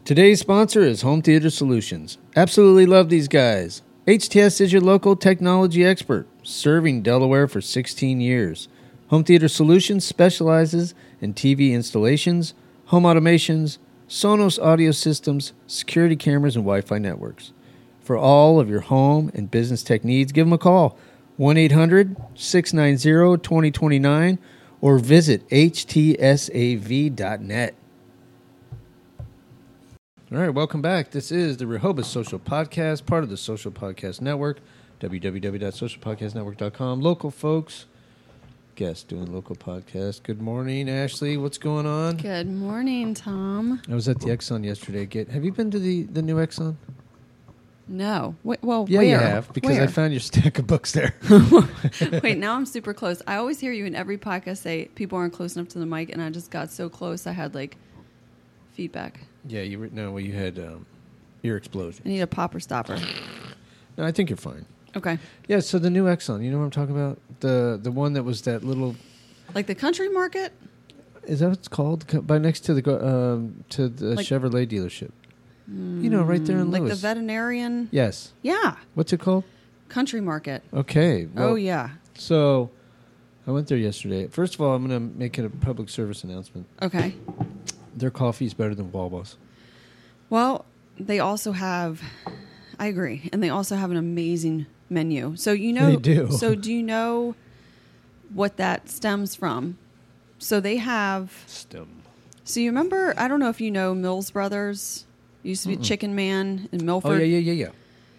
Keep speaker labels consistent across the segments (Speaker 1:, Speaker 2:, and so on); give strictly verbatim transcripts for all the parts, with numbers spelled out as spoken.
Speaker 1: Today's sponsor is Home Theater Solutions. Absolutely love these guys. H T S is your local technology expert, serving Delaware for sixteen years. Home Theater Solutions specializes in T V installations, home automations, Sonos audio systems, security cameras, and Wi-Fi networks. For all of your home and business tech needs, give them a call, one eight hundred, six nine zero, two zero two nine, or visit H T S A V dot net. All right, welcome back. This is the Rehoboth Social Podcast, part of the Social Podcast Network, w w w dot social podcast network dot com. Local folks, guests doing local podcasts. Good morning, Ashley. What's going on?
Speaker 2: Good morning, Tom.
Speaker 1: I was at the Exxon yesterday. Get Have you been to the, the new Exxon?
Speaker 2: No. Wait, well,
Speaker 1: yeah,
Speaker 2: where?
Speaker 1: you have, because
Speaker 2: Where?
Speaker 1: I found your stack of books there.
Speaker 2: Wait, now I'm super close. I always hear you in every podcast say people aren't close enough to the mic, and I just got so close I had, like, feedback.
Speaker 1: Yeah, you were, no, well, you had um, ear explosion.
Speaker 2: I need a popper stopper.
Speaker 1: No, I think you're fine.
Speaker 2: Okay.
Speaker 1: Yeah, so the new Exxon, you know what I'm talking about? The the one that was that little...
Speaker 2: Like the country market?
Speaker 1: Is that what it's called? Co- By next to the go- um, to the
Speaker 2: Like-
Speaker 1: Chevrolet dealership. Mm, you know, right there in
Speaker 2: Like
Speaker 1: Lewis.
Speaker 2: the veterinarian?
Speaker 1: Yes.
Speaker 2: Yeah.
Speaker 1: What's it called?
Speaker 2: Country market.
Speaker 1: Okay. Well,
Speaker 2: oh, yeah.
Speaker 1: So I went there yesterday. First of all, I'm going to make it a public service announcement.
Speaker 2: Okay.
Speaker 1: Their coffee is better than Wawa's.
Speaker 2: Well, they also have... I agree. And they also have an amazing menu. So, you know...
Speaker 1: They do.
Speaker 2: So, do you know what that stems from? So, they have...
Speaker 1: Stem.
Speaker 2: So, you remember... I don't know if you know Mills Brothers... Used to be
Speaker 1: Mm-mm.
Speaker 2: Chicken Man in Milford.
Speaker 1: Oh, yeah, yeah, yeah, yeah.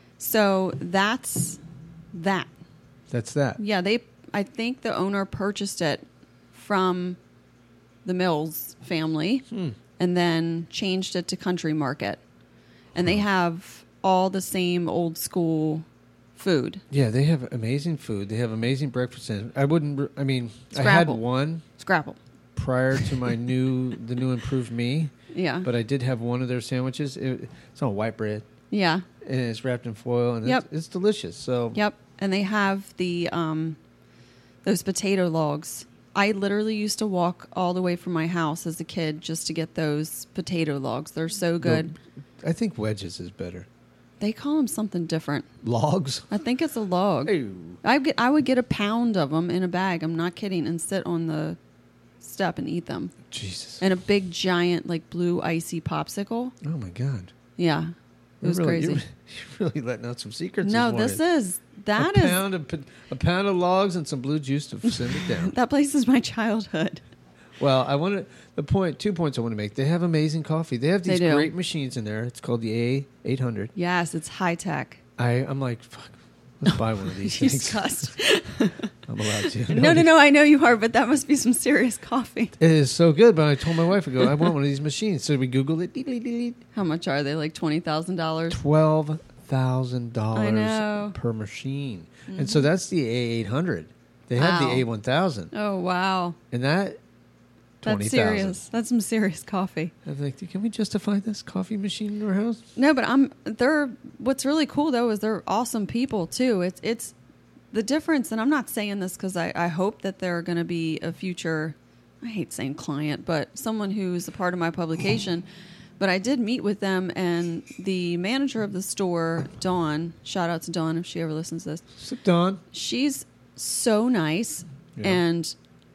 Speaker 2: So that's that.
Speaker 1: That's that.
Speaker 2: Yeah, they. I think the owner purchased it from the Mills family
Speaker 1: Hmm.
Speaker 2: and then changed it to Country Market. And they have all the same old school food.
Speaker 1: Yeah, they have amazing food. They have amazing breakfast. And I wouldn't... re- I mean, I had
Speaker 2: Scrabble.
Speaker 1: one
Speaker 2: Scrapple.
Speaker 1: prior to my new... the new improved me.
Speaker 2: Yeah.
Speaker 1: But I did have one of their sandwiches. It, it's on white bread.
Speaker 2: Yeah.
Speaker 1: And it's wrapped in foil. And
Speaker 2: Yep.
Speaker 1: it's, it's delicious. So
Speaker 2: Yep. And they have the um, those potato logs. I literally used to walk all the way from my house as a kid just to get those potato logs. They're so good.
Speaker 1: No, I think wedges is better.
Speaker 2: They call them something different.
Speaker 1: Logs?
Speaker 2: I think it's a log.
Speaker 1: Hey.
Speaker 2: I get, I would get a pound of them in a bag. I'm not kidding, and sit on the step and eat them.
Speaker 1: Jesus.
Speaker 2: And a big giant like blue icy popsicle.
Speaker 1: Oh my God.
Speaker 2: Yeah, it
Speaker 1: You're
Speaker 2: was
Speaker 1: really,
Speaker 2: crazy.
Speaker 1: You're, you're really letting out some secrets.
Speaker 2: No, this is that
Speaker 1: a
Speaker 2: is
Speaker 1: pound of po- a pound of logs and some blue juice to send it down.
Speaker 2: that place is my childhood.
Speaker 1: Well, I want to the point. Two points I want to make. They have amazing coffee. They have
Speaker 2: They
Speaker 1: these
Speaker 2: do.
Speaker 1: great machines in there. It's called the A eight hundred.
Speaker 2: Yes, it's high tech.
Speaker 1: I I'm like, fuck. Let's buy one of these
Speaker 2: You
Speaker 1: things.
Speaker 2: cussed.
Speaker 1: I'm allowed to.
Speaker 2: No, no, no. I know you are, but that must be some serious coffee.
Speaker 1: It is so good. But I told my wife, I go, I want one of these machines. So we Googled it.
Speaker 2: How much are they? Like twenty thousand dollars?
Speaker 1: Twelve thousand
Speaker 2: I know.
Speaker 1: dollars per machine, and so that's the A eight hundred. They have
Speaker 2: Wow.
Speaker 1: the A one thousand,
Speaker 2: Oh wow,
Speaker 1: and that twenty
Speaker 2: that's
Speaker 1: thousand.
Speaker 2: serious. That's some serious coffee.
Speaker 1: I was like, can we justify this coffee machine in our house?
Speaker 2: No, but I'm. They're. What's really cool though is they're awesome people too. It's it's the difference, and I'm not saying this because I I hope that they're going to be a future. I hate saying client, but someone who's a part of my publication. But I did meet with them, and the manager of the store, Dawn. Shout out to Dawn if she ever listens to this.
Speaker 1: Sit down.
Speaker 2: She's so nice,
Speaker 1: Yeah.
Speaker 2: and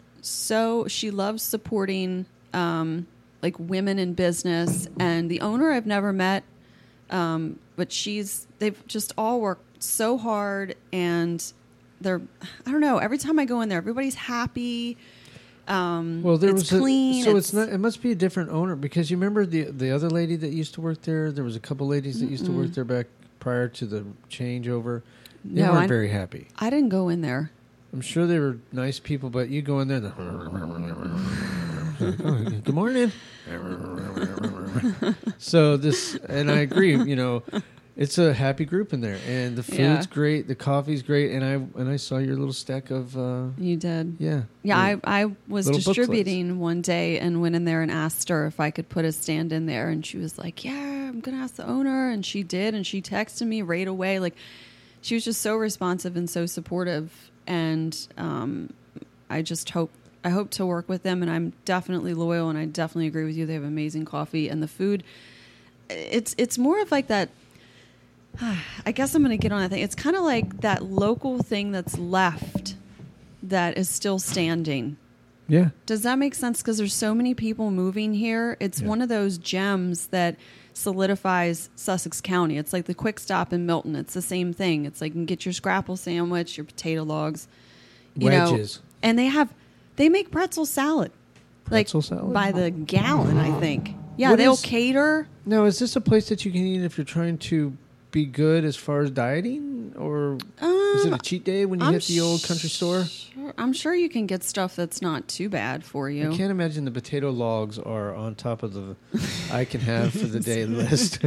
Speaker 2: so she loves supporting um, like women in business. And the owner I've never met, um, but she's they've just all worked so hard, and they're I don't know. Every time I go in there, everybody's happy. Um,
Speaker 1: Well, there
Speaker 2: it's
Speaker 1: was
Speaker 2: clean.
Speaker 1: A, so it's, not. It must be a different owner because you remember the the other lady that used to work there. There was a couple ladies that used to work there back prior to the changeover. They
Speaker 2: No,
Speaker 1: weren't
Speaker 2: I-
Speaker 1: very happy.
Speaker 2: I didn't go in there.
Speaker 1: I'm sure they were nice people, but you go in there. And good morning. So this, and I agree. You know, it's a happy group in there, and the food's
Speaker 2: Yeah.
Speaker 1: great, the coffee's great, and I and I saw your little stack of uh,
Speaker 2: You did.
Speaker 1: yeah,
Speaker 2: Yeah, I, I was
Speaker 1: Little booklets.
Speaker 2: distributing one day and went in there and asked her if I could put a stand in there. And she was like, yeah, I'm going to ask the owner. And she did. And she texted me right away. Like, she was just so responsive and so supportive. And um, I just hope, I hope to work with them. And I'm definitely loyal. And I definitely agree with you. They have amazing coffee. And the food, it's it's more of like that. I guess I'm going to get on that thing. It's kind of like that local thing that's left that is still standing.
Speaker 1: Yeah.
Speaker 2: Does that make sense? Because there's so many people moving here. It's
Speaker 1: Yeah.
Speaker 2: one of those gems that solidifies Sussex County. It's like the Quick Stop in Milton. It's the same thing. It's like you can get your scrapple sandwich, your potato logs, you
Speaker 1: Wedges.
Speaker 2: know, and they have they make pretzel salad,
Speaker 1: Pretzel
Speaker 2: like
Speaker 1: salad?
Speaker 2: by the gallon. I think. Yeah,
Speaker 1: What
Speaker 2: they'll
Speaker 1: is-
Speaker 2: cater.
Speaker 1: Now, is this a place that you can eat if you're trying to be good as far as dieting, or is it a
Speaker 2: Um,
Speaker 1: cheat day when you
Speaker 2: I'm
Speaker 1: hit the old country store?
Speaker 2: Sure, I'm sure you can get stuff that's not too bad for you.
Speaker 1: I can't imagine the potato logs are on top of the I can have for the day list.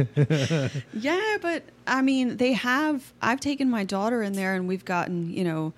Speaker 2: Yeah, but I mean, they have. I've taken my daughter in there, and we've gotten you know,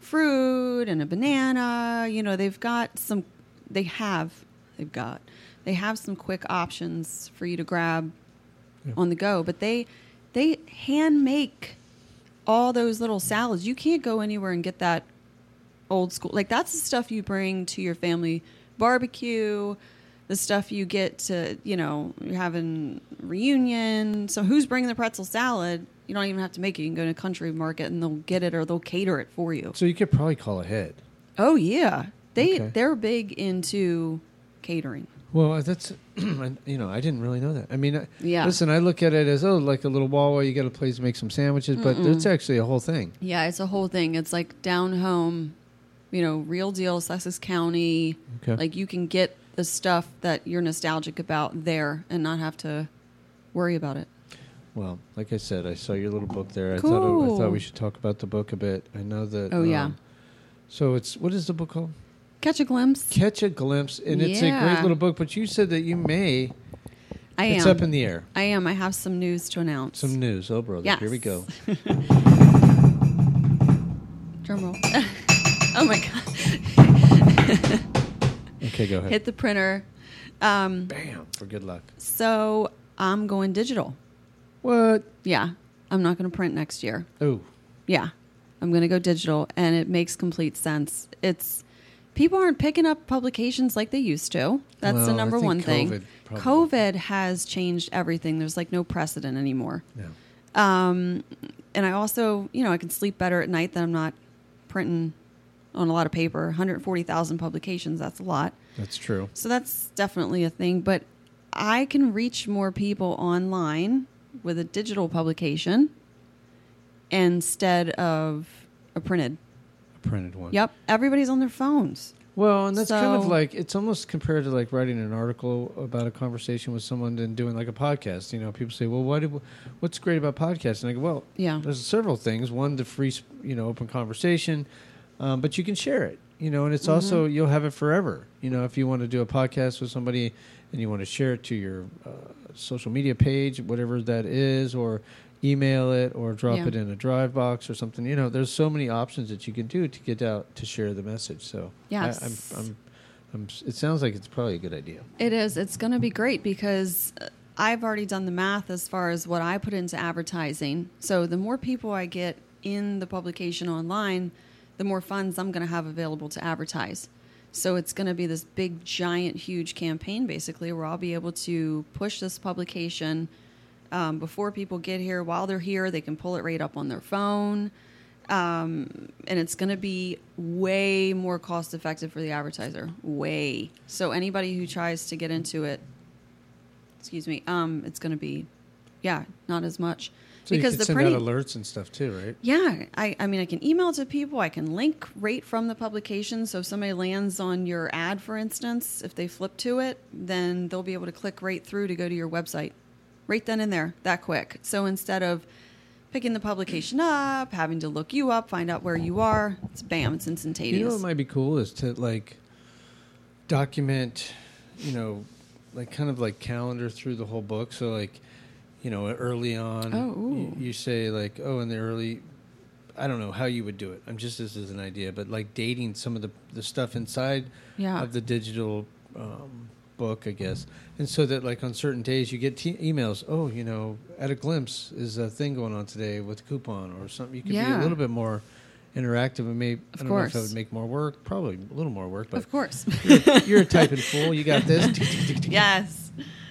Speaker 2: fruit and a banana. You know, they've got some. They have. They've got. They have some quick options for you to grab
Speaker 1: Yeah.
Speaker 2: on the go, but they they hand make all those little salads. You can't go anywhere and get that old school. Like that's the stuff you bring to your family barbecue. The stuff you get to, you know, you're having reunion. So who's bringing the pretzel salad? You don't even have to make it. You can go to a country market and they'll get it or they'll cater it for you.
Speaker 1: So you could probably call ahead.
Speaker 2: Oh yeah, they
Speaker 1: Okay.
Speaker 2: they're big into catering.
Speaker 1: Well, that's you know I didn't really know that. I mean, I-
Speaker 2: Yeah.
Speaker 1: listen, I look at it as oh, like a little wall where you get a place to make some sandwiches, but it's actually a whole thing.
Speaker 2: Yeah, it's a whole thing. It's like down home, you know, real deal Sussex County.
Speaker 1: Okay.
Speaker 2: Like you can get the stuff that you're nostalgic about there and not have to worry about it.
Speaker 1: Well, like I said, I saw your little book there. I thought I, I
Speaker 2: Cool.
Speaker 1: thought we should talk about the book a bit. I know that.
Speaker 2: Oh, yeah.
Speaker 1: So it's what is the book called?
Speaker 2: Catch a glimpse.
Speaker 1: Catch a Glimpse, and it's a
Speaker 2: Yeah.
Speaker 1: great little book. But you said that you may.
Speaker 2: I
Speaker 1: It's
Speaker 2: am.
Speaker 1: up in the air.
Speaker 2: I am. I have some news to announce.
Speaker 1: Some news. Oh, brother,
Speaker 2: Yes.
Speaker 1: here we go.
Speaker 2: Drum roll. Oh my god.
Speaker 1: Okay, go ahead.
Speaker 2: Hit the printer. Um,
Speaker 1: Bam for good luck.
Speaker 2: so I'm going digital.
Speaker 1: What?
Speaker 2: Yeah. I'm not going to print next year.
Speaker 1: Oh,
Speaker 2: Yeah, I'm going to go digital, and it makes complete sense. It's people aren't picking up publications like they used to. That's
Speaker 1: Well,
Speaker 2: the
Speaker 1: I
Speaker 2: number
Speaker 1: think
Speaker 2: one thing.
Speaker 1: COVID probably-
Speaker 2: COVID has changed everything. There's like no precedent anymore.
Speaker 1: no.
Speaker 2: Um, and I also, you know, I can sleep better at night than I'm not printing on a lot of paper. one hundred forty thousand publications, that's a lot.
Speaker 1: That's true.
Speaker 2: So that's definitely a thing. But I can reach more people online with a digital publication instead of a printed.
Speaker 1: A printed one.
Speaker 2: Yep. Everybody's on their phones.
Speaker 1: Well, and that's kind of
Speaker 2: So-
Speaker 1: like it's almost compared to like writing an article about a conversation with someone and doing like a podcast. You know, people say, "Well, why do, what's great about podcasts?" And I go, "Well,
Speaker 2: Yeah.
Speaker 1: there's several things. One, the free, sp- you know, open conversation, um, but you can share it. You know, and it's
Speaker 2: Mm-hmm.
Speaker 1: also you'll have it forever. You know, if you want to do a podcast with somebody and you want to share it to your uh, social media page, whatever that is, or email it or drop
Speaker 2: Yeah.
Speaker 1: it in a drive box or something. You know, there's so many options that you can do to get out to share the message. So
Speaker 2: Yes.
Speaker 1: I, I'm, I'm, I'm, it sounds like it's probably a good idea.
Speaker 2: It is. It's going to be great because uh, I've already done the math as far as what I put into advertising. So the more people I get in the publication online, the more funds I'm going to have available to advertise. So it's going to be this big, giant, huge campaign, basically, where I'll be able to push this publication um, before people get here. While they're here, they can pull it right up on their phone. Um, and it's going to be way more cost effective for the advertiser. Way. So anybody who tries to get into it, excuse me, um, it's going to be, yeah, not as much.
Speaker 1: So
Speaker 2: because
Speaker 1: you can
Speaker 2: the
Speaker 1: send
Speaker 2: printing,
Speaker 1: out alerts and stuff too, right?
Speaker 2: yeah, I, I mean, I can email to people. I can link right from the publication. So if somebody lands on your ad, for instance, if they flip to it, then they'll be able to click right through to go to your website. Right then and there, that quick. So instead of picking the publication up, having to look you up, find out where you are, it's bam, it's instantaneous.
Speaker 1: You know what might be cool is to like document, you know, like kind of like calendar through the whole book. So like, you know, early on,
Speaker 2: Oh, ooh.
Speaker 1: you, you say like, oh, in the early, I don't know how you would do it. I'm just this is an idea, but like dating some of the the stuff inside
Speaker 2: Yeah.
Speaker 1: of the digital um, book, I guess, and so that like on certain days you get t- emails. Oh, you know, at a glimpse is a thing going on today with a coupon or something. You could be
Speaker 2: Yeah.
Speaker 1: a little bit more interactive and maybe I
Speaker 2: Of
Speaker 1: don't know if that
Speaker 2: course.
Speaker 1: would make more work. Probably a little more work, but
Speaker 2: Of course.
Speaker 1: you're, you're a typing fool. You got this.
Speaker 2: Yes.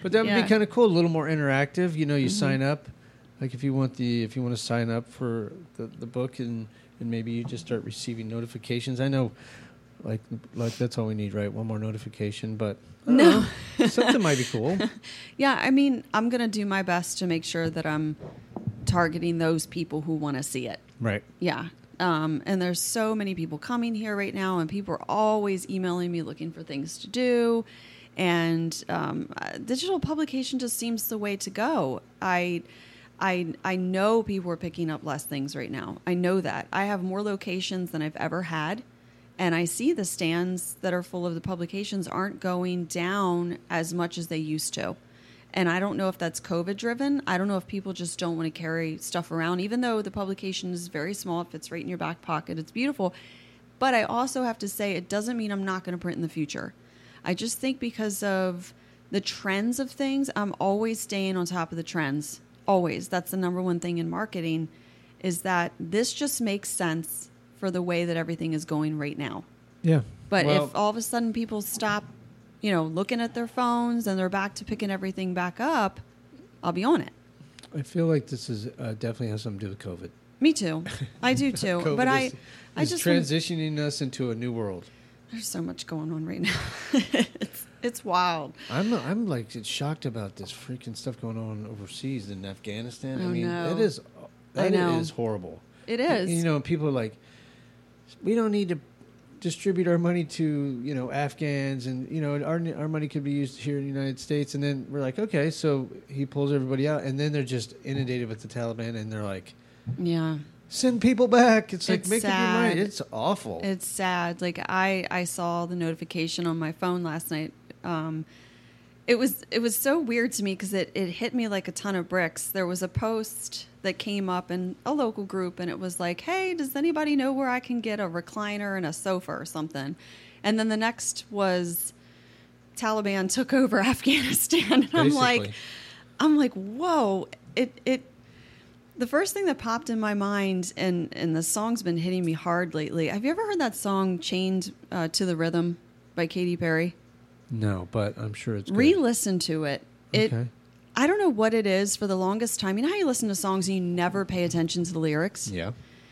Speaker 1: But that would
Speaker 2: Yeah.
Speaker 1: be kind of cool. A little more interactive. You know, you
Speaker 2: Mm-hmm.
Speaker 1: sign up. Like if you want the if you want to sign up for the, the book and, and maybe you just start receiving notifications. I know, like like that's all we need, right? One more notification, but I don't
Speaker 2: No.
Speaker 1: know. Something might be cool.
Speaker 2: Yeah, I mean, I'm going to do my best to make sure that I'm targeting those people who want to see it.
Speaker 1: Right.
Speaker 2: Yeah. Um, and there's so many people coming here right now, and people are always emailing me looking for things to do. And um, uh, digital publication just seems the way to go. I, I, I know people are picking up less things right now. I know that. I have more locations than I've ever had. And I see the stands that are full of the publications aren't going down as much as they used to. And I don't know if that's COVID driven. I don't know if people just don't want to carry stuff around, even though the publication is very small. It fits right in your back pocket. It's beautiful. But I also have to say it doesn't mean I'm not going to print in the future. I just think because of the trends of things, I'm always staying on top of the trends. Always. That's the number one thing in marketing, is that this just makes sense for the way that everything is going right now.
Speaker 1: Yeah.
Speaker 2: But
Speaker 1: Well,
Speaker 2: if all of a sudden people stop, you know, looking at their phones and they're back to picking everything back up, I'll be on it.
Speaker 1: I feel like this is uh, definitely has something to do with COVID.
Speaker 2: Me too. I do too.
Speaker 1: COVID
Speaker 2: but I,
Speaker 1: is,
Speaker 2: I
Speaker 1: is
Speaker 2: just
Speaker 1: transitioning us into a new world.
Speaker 2: there's so much going on right now. it's it's wild.
Speaker 1: I'm I'm like shocked about this freaking stuff going on overseas in Afghanistan. I
Speaker 2: Oh,
Speaker 1: mean,
Speaker 2: no.
Speaker 1: that is
Speaker 2: I
Speaker 1: that
Speaker 2: know.
Speaker 1: is horrible.
Speaker 2: It is.
Speaker 1: You know, people are like, we don't need to distribute our money to, you know, Afghans, and you know, our our money could be used here in the United States. And then we're like, okay, so he pulls everybody out, and then they're just inundated with the Taliban, and they're like,
Speaker 2: Yeah.
Speaker 1: send people back. It's like
Speaker 2: It's
Speaker 1: make up your
Speaker 2: sad.
Speaker 1: mind. It's awful.
Speaker 2: It's sad. Like I, I saw the notification on my phone last night. Um, it was it was so weird to me because it, it hit me like a ton of bricks. There was a post that came up in a local group, and it was like, "Hey, does anybody know where I can get a recliner and a sofa or something?" And then the next was Taliban took over Afghanistan, and I'm like,
Speaker 1: Basically.
Speaker 2: I'm like, whoa! It it. The first thing that popped in my mind, and, and the song's been hitting me hard lately. Have you ever heard that song "Chained uh, to the Rhythm" by Katy Perry?
Speaker 1: No, but I'm sure it's good.
Speaker 2: Re-listen to it. It.
Speaker 1: Okay.
Speaker 2: I don't know what it is. For the longest time, you know how you listen to songs and you never pay attention to the lyrics?
Speaker 1: Yeah.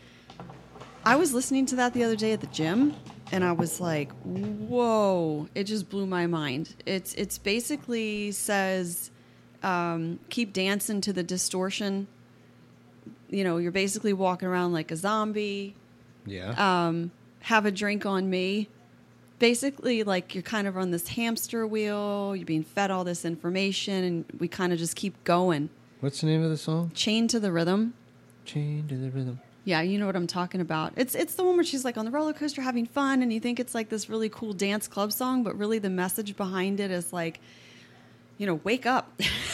Speaker 2: I was listening to that the other day at the gym, and I was like, whoa, it just blew my mind. It's it's basically says, um, keep dancing to the distortion. You know, you're basically walking around like a zombie.
Speaker 1: Yeah.
Speaker 2: Um, have a drink on me. Basically, like you're kind of on this hamster wheel. You're being fed all this information, and we kind of just keep going.
Speaker 1: What's the name of the song?
Speaker 2: Chained to the Rhythm.
Speaker 1: Chained to the Rhythm.
Speaker 2: Yeah, you know what I'm talking about. It's it's the one where she's like on the roller coaster having fun, and you think it's like this really cool dance club song, but really the message behind it is like, you know, wake up.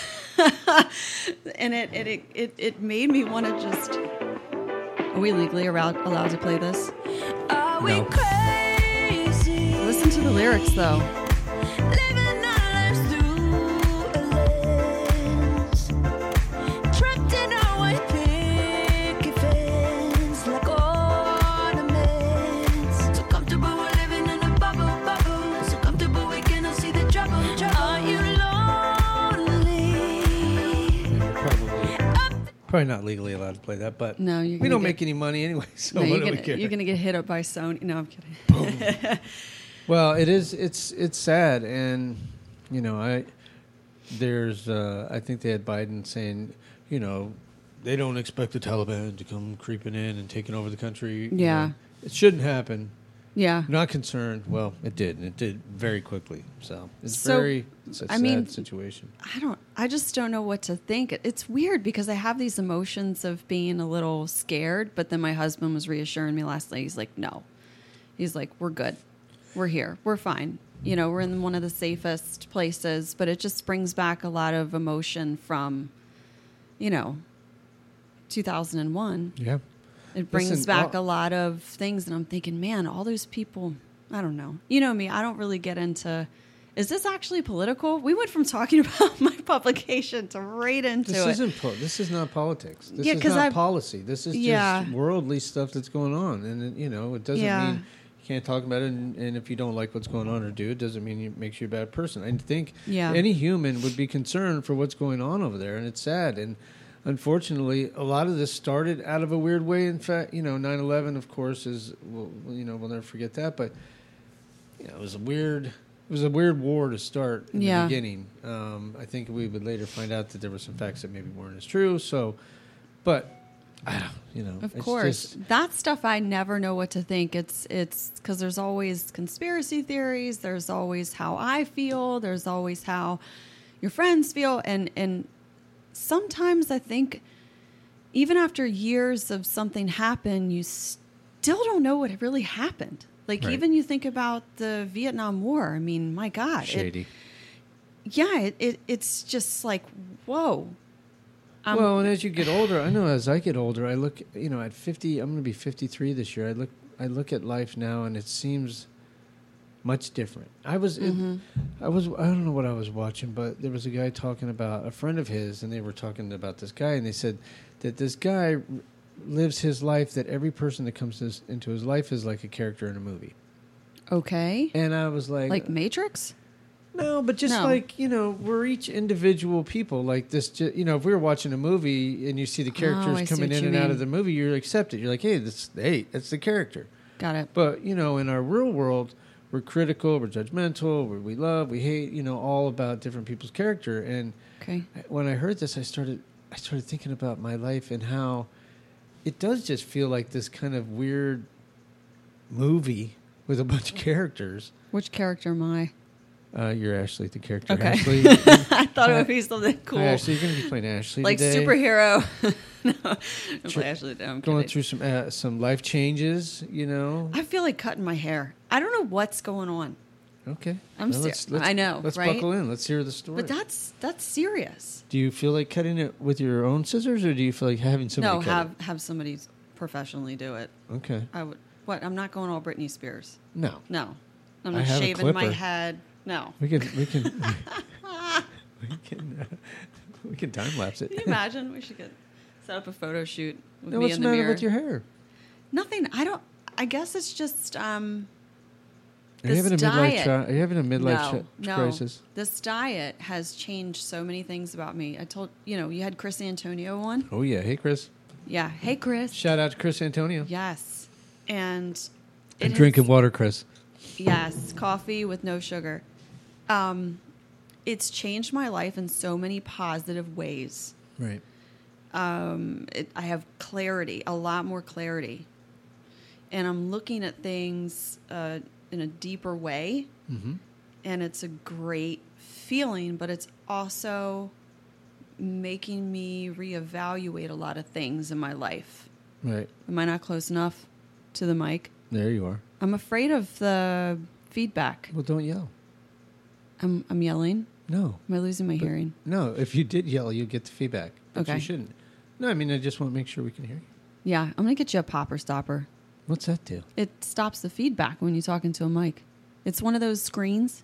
Speaker 2: And it it, it it it made me want to just. Are we legally allowed allowed to play this?
Speaker 3: Are we
Speaker 1: No.
Speaker 3: crazy?
Speaker 2: Listen to the lyrics though.
Speaker 3: Living our lives through a lens. Trapped in our white picket fence like ornaments. So comfortable we're living in a bubble, bubble. So comfortable we cannot see the trouble, trouble. Are you lonely?
Speaker 1: Probably. Probably not legally allowed to play that, but
Speaker 2: No, you're
Speaker 1: we
Speaker 2: gonna
Speaker 1: don't
Speaker 2: get-
Speaker 1: make any money anyway, so
Speaker 2: No,
Speaker 1: what
Speaker 2: you're
Speaker 1: do
Speaker 2: gonna
Speaker 1: we care?
Speaker 2: you're gonna get hit up by Sony. No, I'm kidding.
Speaker 1: Well, it is. It's it's sad, and you know, I there's. Uh, I think they had Biden saying, you know, they don't expect the Taliban to come creeping in and taking over the country. You
Speaker 2: Yeah.
Speaker 1: know, it shouldn't happen.
Speaker 2: Yeah.
Speaker 1: Not concerned. Well, it did, and it did very quickly. So it's
Speaker 2: So,
Speaker 1: very. It's a
Speaker 2: I
Speaker 1: sad
Speaker 2: mean,
Speaker 1: situation.
Speaker 2: I don't. I just don't know what to think. It's weird because I have these emotions of being a little scared, but then my husband was reassuring me last night. He's like, "No," he's like, "We're good. We're here. We're fine. You know, we're in one of the safest places." But it just brings back a lot of emotion from, you know, two thousand one.
Speaker 1: Yeah.
Speaker 2: It brings
Speaker 1: Listen,
Speaker 2: back
Speaker 1: all-
Speaker 2: a lot of things, and I'm thinking, man, all those people. I don't know. You know me. I don't really get into. Is this actually political? We went from talking about my publication to right into
Speaker 1: This
Speaker 2: it.
Speaker 1: isn't. Po- this is not politics. This
Speaker 2: Yeah,
Speaker 1: is
Speaker 2: 'cause
Speaker 1: not
Speaker 2: I've-
Speaker 1: policy. This is
Speaker 2: Yeah.
Speaker 1: just worldly stuff that's going on, and it- you know, it doesn't
Speaker 2: Yeah.
Speaker 1: mean you can't talk about it, and, and if you don't like what's going on or do, it doesn't mean it makes you a bad person. I think
Speaker 2: Yeah.
Speaker 1: any human would be concerned for what's going on over there, and it's sad. And unfortunately, a lot of this started out of a weird way. In fact, you know, nine eleven, of course, is, well, you know, we'll never forget that. But, you know, it was a weird, it was a weird war to start in
Speaker 2: Yeah.
Speaker 1: the beginning. Um, I think we would later find out that there were some facts that maybe weren't as true. So, but, I don't, you know.
Speaker 2: Of
Speaker 1: it's
Speaker 2: course,
Speaker 1: just-
Speaker 2: that stuff I never know what to think. It's it's because there's always conspiracy theories. There's always how I feel. There's always how your friends feel, and and sometimes I think even after years of something happen, you still don't know what really happened. Like
Speaker 1: Right.
Speaker 2: even you think about the Vietnam War. I mean, my God, it-
Speaker 1: shady.
Speaker 2: yeah, it, it it's just like whoa. Um,
Speaker 1: Well, and as you get older, I know as I get older, I look, you know, at fifty, I'm going to be fifty-three this year. I look, I look at life now, and it seems much different. I was,
Speaker 2: Mm-hmm.
Speaker 1: it, I was, I don't know what I was watching, but there was a guy talking about a friend of his, and they were talking about this guy, and they said that this guy r- lives his life, that every person that comes to his, into his life is like a character in a movie.
Speaker 2: okay,
Speaker 1: And I was like,
Speaker 2: like Matrix.
Speaker 1: no, but just
Speaker 2: No.
Speaker 1: like, you know, we're each individual people. Like this, ju- you know, if we were watching a movie and you see the
Speaker 2: Oh,
Speaker 1: characters
Speaker 2: I see
Speaker 1: coming
Speaker 2: what
Speaker 1: in
Speaker 2: you
Speaker 1: and out
Speaker 2: mean.
Speaker 1: of the movie, you accept it. You're like, hey, this, hey, that's the character.
Speaker 2: Got it.
Speaker 1: But, you know, in our real world, we're critical, we're judgmental, we we love, we hate, you know, all about different people's character. And
Speaker 2: Okay.
Speaker 1: when I heard this, I started, I started thinking about my life and how it does just feel like this kind of weird movie with a bunch of characters.
Speaker 2: Which character am I?
Speaker 1: Uh, you're Ashley, the character.
Speaker 2: Okay.
Speaker 1: Ashley.
Speaker 2: I thought it would be something cool.
Speaker 1: Hi, Ashley, you're going to be playing Ashley
Speaker 2: Like
Speaker 1: today.
Speaker 2: superhero. no, I'm
Speaker 1: Sure.
Speaker 2: play Ashley. No, I'm
Speaker 1: Going
Speaker 2: kidding.
Speaker 1: through some uh, some life changes, you know.
Speaker 2: I feel like cutting my hair. I don't know what's going on,
Speaker 1: Okay.
Speaker 2: I'm
Speaker 1: Well,
Speaker 2: ser-
Speaker 1: let's- let's-
Speaker 2: I know,
Speaker 1: Let's
Speaker 2: right?
Speaker 1: buckle in. Let's hear the story.
Speaker 2: but that's that's serious.
Speaker 1: do you feel like cutting it with your own scissors, or do you feel like having somebody
Speaker 2: no,
Speaker 1: cut
Speaker 2: have have somebody professionally do it.
Speaker 1: it? Okay.
Speaker 2: I would. What? I'm not going all Britney Spears.
Speaker 1: No.
Speaker 2: No, I'm
Speaker 1: I
Speaker 2: not
Speaker 1: have a
Speaker 2: shaving my
Speaker 1: clipper.
Speaker 2: head. No.
Speaker 1: We can we can we can uh, we can time lapse it.
Speaker 2: Can you imagine? We should get set up a photo shoot with
Speaker 1: No,
Speaker 2: me
Speaker 1: what's
Speaker 2: in
Speaker 1: the
Speaker 2: the
Speaker 1: matter
Speaker 2: mirror.
Speaker 1: with your hair?
Speaker 2: Nothing. I don't. I guess it's just um.
Speaker 1: Are you
Speaker 2: This
Speaker 1: having a midlife?
Speaker 2: diet-
Speaker 1: Tri- are you having a midlife
Speaker 2: no,
Speaker 1: chi-
Speaker 2: no.
Speaker 1: crisis?
Speaker 2: This diet has changed so many things about me. I told you know you had Chris Antonio on.
Speaker 1: Oh yeah. Hey, Chris.
Speaker 2: Yeah. Hey, Chris.
Speaker 1: Shout out to Chris Antonio.
Speaker 2: Yes. And it
Speaker 1: And
Speaker 2: has-
Speaker 1: drinking water, Chris.
Speaker 2: Yes, coffee with no sugar. Um, it's changed my life in so many positive ways.
Speaker 1: Right.
Speaker 2: Um, it, I have clarity, a lot more clarity, and I'm looking at things uh, in a deeper way.
Speaker 1: Mm-hmm.
Speaker 2: And it's a great feeling, but it's also making me reevaluate a lot of things in my life.
Speaker 1: Right.
Speaker 2: Am I not close enough to the mic?
Speaker 1: There you are.
Speaker 2: I'm afraid of the feedback.
Speaker 1: Well, don't yell.
Speaker 2: I'm, I'm yelling.
Speaker 1: No.
Speaker 2: Am I losing my
Speaker 1: But-
Speaker 2: hearing?
Speaker 1: No, if you did yell, you'll get the feedback. But
Speaker 2: Okay.
Speaker 1: you shouldn't. No, I mean, I just want to make sure we can hear you.
Speaker 2: Yeah, I'm going to get you a popper stopper.
Speaker 1: What's that do?
Speaker 2: It stops the feedback when you talk into a mic. It's one of those screens.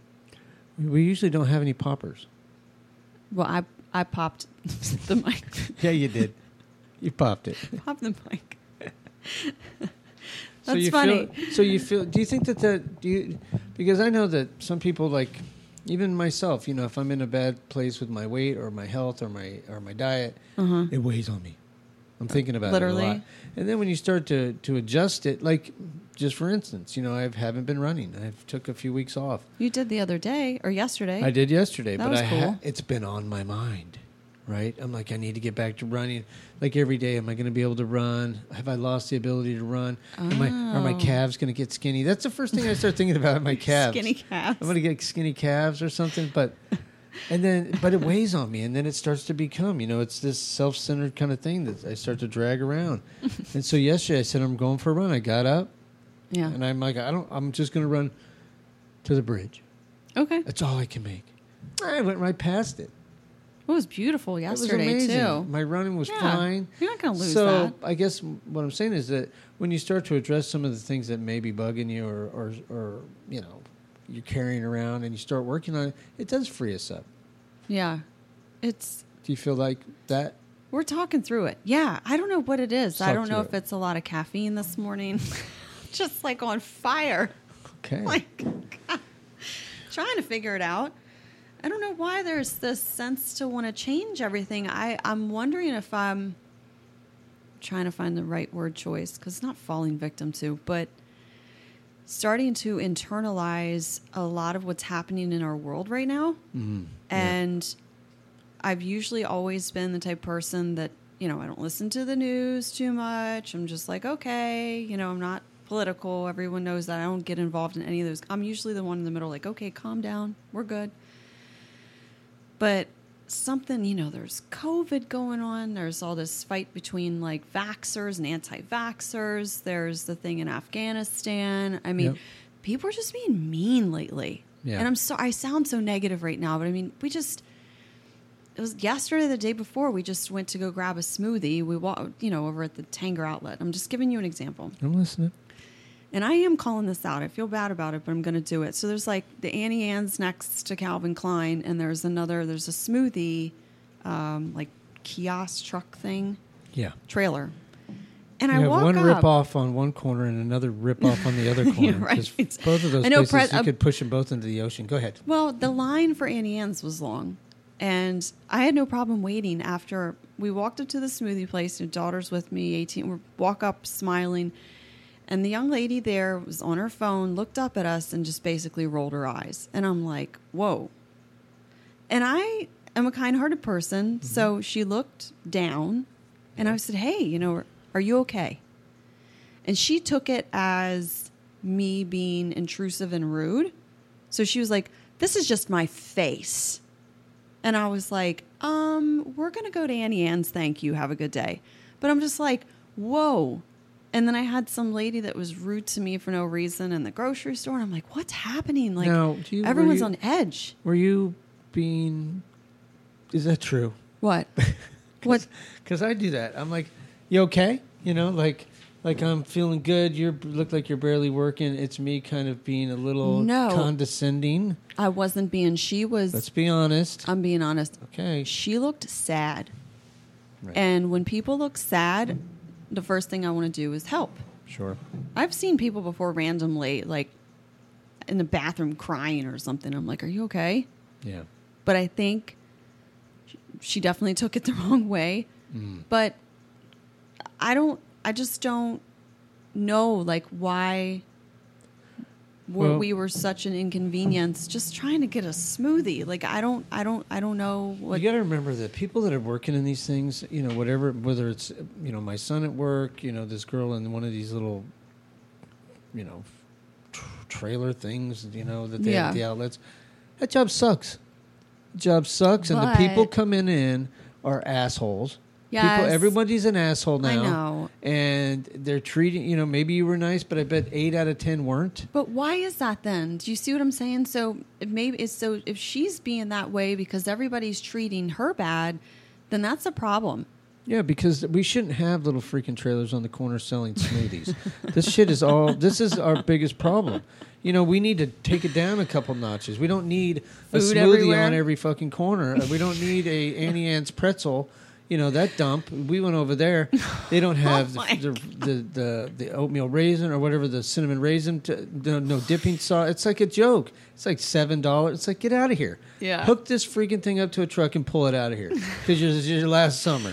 Speaker 1: We usually don't have any poppers.
Speaker 2: Well, I I popped the mic.
Speaker 1: Yeah, you did. You popped it.
Speaker 2: Popped the mic.
Speaker 1: so
Speaker 2: That's
Speaker 1: you
Speaker 2: funny.
Speaker 1: Feel, so you feel? Do you think that that do you? Because I know that some people, like even myself, you know, if I'm in a bad place with my weight or my health or my or my diet,
Speaker 2: Uh-huh.
Speaker 1: it weighs on me. I'm thinking about
Speaker 2: Literally?
Speaker 1: it a lot. And then when you start to to adjust it, like just for instance, you know, I haven't been running. I took a few weeks off.
Speaker 2: You did the other day or yesterday.
Speaker 1: I did yesterday,
Speaker 2: That
Speaker 1: but
Speaker 2: was
Speaker 1: I
Speaker 2: cool.
Speaker 1: ha- it's been on my mind, right? I'm like, I need to get back to running. Like every day, am I going to be able to run? Have I lost the ability to run? Am I, are my
Speaker 2: Oh.
Speaker 1: calves going to get skinny? That's the first thing I start thinking about, my calves.
Speaker 2: Skinny calves.
Speaker 1: I'm going to get skinny calves or something, but and then but it weighs on me, and then it starts to become, you know, it's this self-centered kind of thing that I start to drag around. And so yesterday, I said I'm going for a run. I got up,
Speaker 2: Yeah.
Speaker 1: and I'm like, I don't. I'm just going to run to the bridge.
Speaker 2: Okay.
Speaker 1: That's all I can make. I went right past it.
Speaker 2: It was beautiful
Speaker 1: It was
Speaker 2: yesterday
Speaker 1: amazing.
Speaker 2: too.
Speaker 1: My running was
Speaker 2: Yeah.
Speaker 1: fine.
Speaker 2: You're not going to lose
Speaker 1: so
Speaker 2: that.
Speaker 1: I guess what I'm saying is that when you start to address some of the things that may be bugging you, or, or, or you know, you're carrying around, and you start working on it, it does free us up.
Speaker 2: Yeah. It's
Speaker 1: Do you feel like that?
Speaker 2: we're talking through it. Yeah. I don't know what it is. I
Speaker 1: Talk
Speaker 2: don't know
Speaker 1: through
Speaker 2: if
Speaker 1: it.
Speaker 2: it's a lot of caffeine this morning. just like on fire.
Speaker 1: Okay.
Speaker 2: Like, trying to figure it out. I don't know why there's this sense to want to change everything. I, I'm wondering if I'm trying to find the right word choice, because not falling victim to, but starting to internalize a lot of what's happening in our world right now.
Speaker 1: Mm,
Speaker 2: and yeah. I've usually always been the type of person that, you know, I don't listen to the news too much. I'm just like, okay, you know, I'm not political. Everyone knows that I don't get involved in any of those. I'm usually the one in the middle, like, okay, calm down. We're good. But something, you know, there's COVID going on. There's all this fight between like vaxxers and anti-vaxxers. There's the thing in Afghanistan. I mean,
Speaker 1: Yep.
Speaker 2: people are just being mean lately.
Speaker 1: Yeah.
Speaker 2: And I'm so, I sound so negative right now, but I mean, we just, it was yesterday, or the day before, we just went to go grab a smoothie. We walked, you know, over at the Tanger outlet. I'm just giving you an example.
Speaker 1: I'm listening.
Speaker 2: And I am calling this out. I feel bad about it, but I'm going to do it. So there's like the Annie Ann's next to Calvin Klein, and there's another, there's a smoothie, um, like kiosk truck thing,
Speaker 1: Yeah.
Speaker 2: trailer. And
Speaker 1: You
Speaker 2: I
Speaker 1: have
Speaker 2: walk
Speaker 1: one
Speaker 2: up.
Speaker 1: rip off on one corner and another rip off on the other corner.
Speaker 2: Right.
Speaker 1: 'Cause both of those
Speaker 2: I know,
Speaker 1: places,
Speaker 2: Pre-
Speaker 1: you
Speaker 2: uh,
Speaker 1: could push them both into the ocean. Go ahead.
Speaker 2: Well, the line for Annie Ann's was long, and I had no problem waiting. After we walked up to the smoothie place, your daughter's with me, eighteen. We walk up smiling, and the young lady there was on her phone, looked up at us, and just basically rolled her eyes. And I'm like, whoa. And I am a kind-hearted person, mm-hmm. so she looked down, and I said, hey, you know, are you okay? And she took it as me being intrusive and rude. So she was like, this is just my face. And I was like, um, we're going to go to Annie Ann's. Thank you. Have a good day. But I'm just like, whoa. And then I had some lady that was rude to me for no reason in the grocery store. And I'm like, what's happening? Like,
Speaker 1: Now, do you- were
Speaker 2: everyone's
Speaker 1: you-
Speaker 2: on edge.
Speaker 1: Were you being... Is that true?
Speaker 2: What? What?
Speaker 1: Because I do that. I'm like, you okay? You know, like... Like I'm feeling good. You look like you're barely working. It's me kind of being a little
Speaker 2: No.
Speaker 1: condescending.
Speaker 2: I wasn't being, she was,
Speaker 1: Let's be honest.
Speaker 2: I'm being honest.
Speaker 1: Okay.
Speaker 2: She looked sad.
Speaker 1: Right.
Speaker 2: And when people look sad, the first thing I want to do is help.
Speaker 1: Sure.
Speaker 2: I've seen people before randomly, like in the bathroom crying or something. I'm like, are you okay?
Speaker 1: Yeah.
Speaker 2: But I think she definitely took it the wrong way.
Speaker 1: Mm.
Speaker 2: But I don't, I just don't know, like, why were,
Speaker 1: Well-
Speaker 2: we were such an inconvenience just trying to get a smoothie. Like, I don't, I don't, I don't know what.
Speaker 1: You got to remember that people that are working in these things, you know, whatever, whether it's, you know, my son at work, you know, this girl in one of these little, you know, tr- trailer things, you know, that they
Speaker 2: Yeah.
Speaker 1: have at the outlets. That job sucks. The job sucks. And the
Speaker 2: But-
Speaker 1: people coming in are assholes.
Speaker 2: Yes.
Speaker 1: People, everybody's an asshole now.
Speaker 2: I know.
Speaker 1: And they're treating, you know, maybe you were nice, but I bet eight out of ten weren't.
Speaker 2: But why is that then? Do you see what I'm saying? So if maybe it's so if she's being that way because everybody's treating her bad, then that's a problem.
Speaker 1: Yeah, because we shouldn't have little freaking trailers on the corner selling smoothies. This shit is all, this is our biggest problem. You know, we need to take it down a couple notches. We don't need a
Speaker 2: Food
Speaker 1: smoothie
Speaker 2: everywhere.
Speaker 1: on every fucking corner. We don't need a Annie Ann's pretzel. You know, that dump, we went over there. They don't have
Speaker 2: Oh my
Speaker 1: the, the, the, the, the oatmeal raisin or whatever, the cinnamon raisin, to, no, no dipping sauce. It's like a joke. It's like seven dollars. It's like, get out of here.
Speaker 2: Yeah.
Speaker 1: Hook this freaking thing up to a truck and pull it out of here. Because it's your last summer.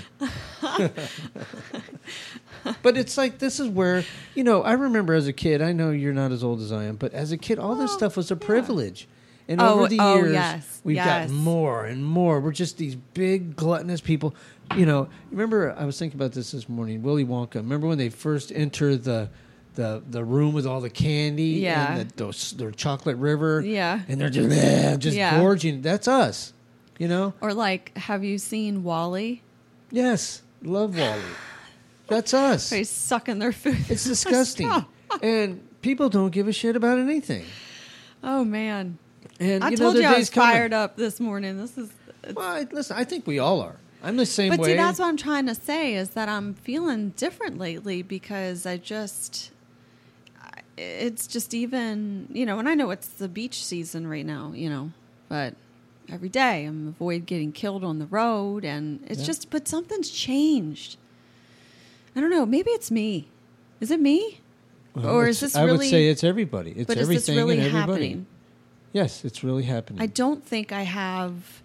Speaker 1: But it's like, this is where, you know, I remember as a kid, I know you're not as old as I am, but as a kid, all this
Speaker 2: Well,
Speaker 1: stuff was a
Speaker 2: yeah.
Speaker 1: privilege. And
Speaker 2: Oh,
Speaker 1: over the
Speaker 2: oh,
Speaker 1: years,
Speaker 2: yes,
Speaker 1: we've
Speaker 2: yes.
Speaker 1: got more and more. We're just these big, gluttonous people. You know, remember, I was thinking about this this morning, Willy Wonka. Remember when they first enter the the, the room with all the candy
Speaker 2: Yeah.
Speaker 1: and the, those, their chocolate river?
Speaker 2: Yeah.
Speaker 1: And they're just, eh, just
Speaker 2: Yeah.
Speaker 1: gorging. That's us, you know?
Speaker 2: Or like, have you seen Wall-E?
Speaker 1: Yes, love Wally. That's us.
Speaker 2: He's sucking their food.
Speaker 1: It's disgusting. And people don't give a shit about anything.
Speaker 2: Oh man.
Speaker 1: And
Speaker 2: I
Speaker 1: you know,
Speaker 2: told
Speaker 1: their
Speaker 2: you I
Speaker 1: days
Speaker 2: was
Speaker 1: coming.
Speaker 2: fired up this morning. This is
Speaker 1: Well, I, listen, I think we all are. I'm the same
Speaker 2: But
Speaker 1: way.
Speaker 2: see, that's what I'm trying to say is that I'm feeling different lately because I just, I- it's just even, you know, and I know it's the beach season right now, you know, but every day I'm avoid getting killed on the road and it's
Speaker 1: Yeah.
Speaker 2: just, but something's changed. I don't know. Maybe it's me. Is it me?
Speaker 1: Well,
Speaker 2: or is
Speaker 1: it's-
Speaker 2: this
Speaker 1: I
Speaker 2: really?
Speaker 1: would say it's everybody. It's
Speaker 2: but is
Speaker 1: everything
Speaker 2: this really
Speaker 1: and everybody.
Speaker 2: happening?
Speaker 1: Yes, it's really happening.
Speaker 2: I don't think I have,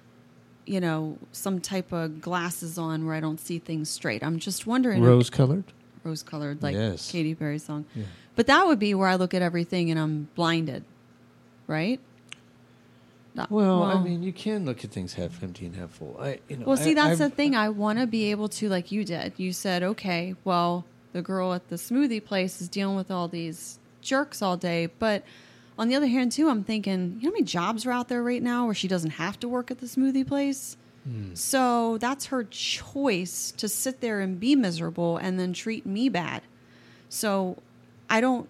Speaker 2: you know, some type of glasses on where I don't see things straight. I'm just wondering.
Speaker 1: Rose colored.
Speaker 2: Rose colored, like
Speaker 1: Yes.
Speaker 2: Katy Perry's song.
Speaker 1: Yeah.
Speaker 2: But that would be where I look at everything and I'm blinded, right? No-
Speaker 1: Well, I mean, you can look at things half empty and half full. I, you know,
Speaker 2: well, see,
Speaker 1: I-
Speaker 2: that's
Speaker 1: I've-
Speaker 2: the thing. I want to be able to, like you did. You said, okay, well, the girl at the smoothie place is dealing with all these jerks all day. But on the other hand, too, I'm thinking, you know how many jobs are out there right now where she doesn't have to work at the smoothie place?
Speaker 1: Hmm.
Speaker 2: So that's her choice to sit there and be miserable and then treat me bad. So I don't,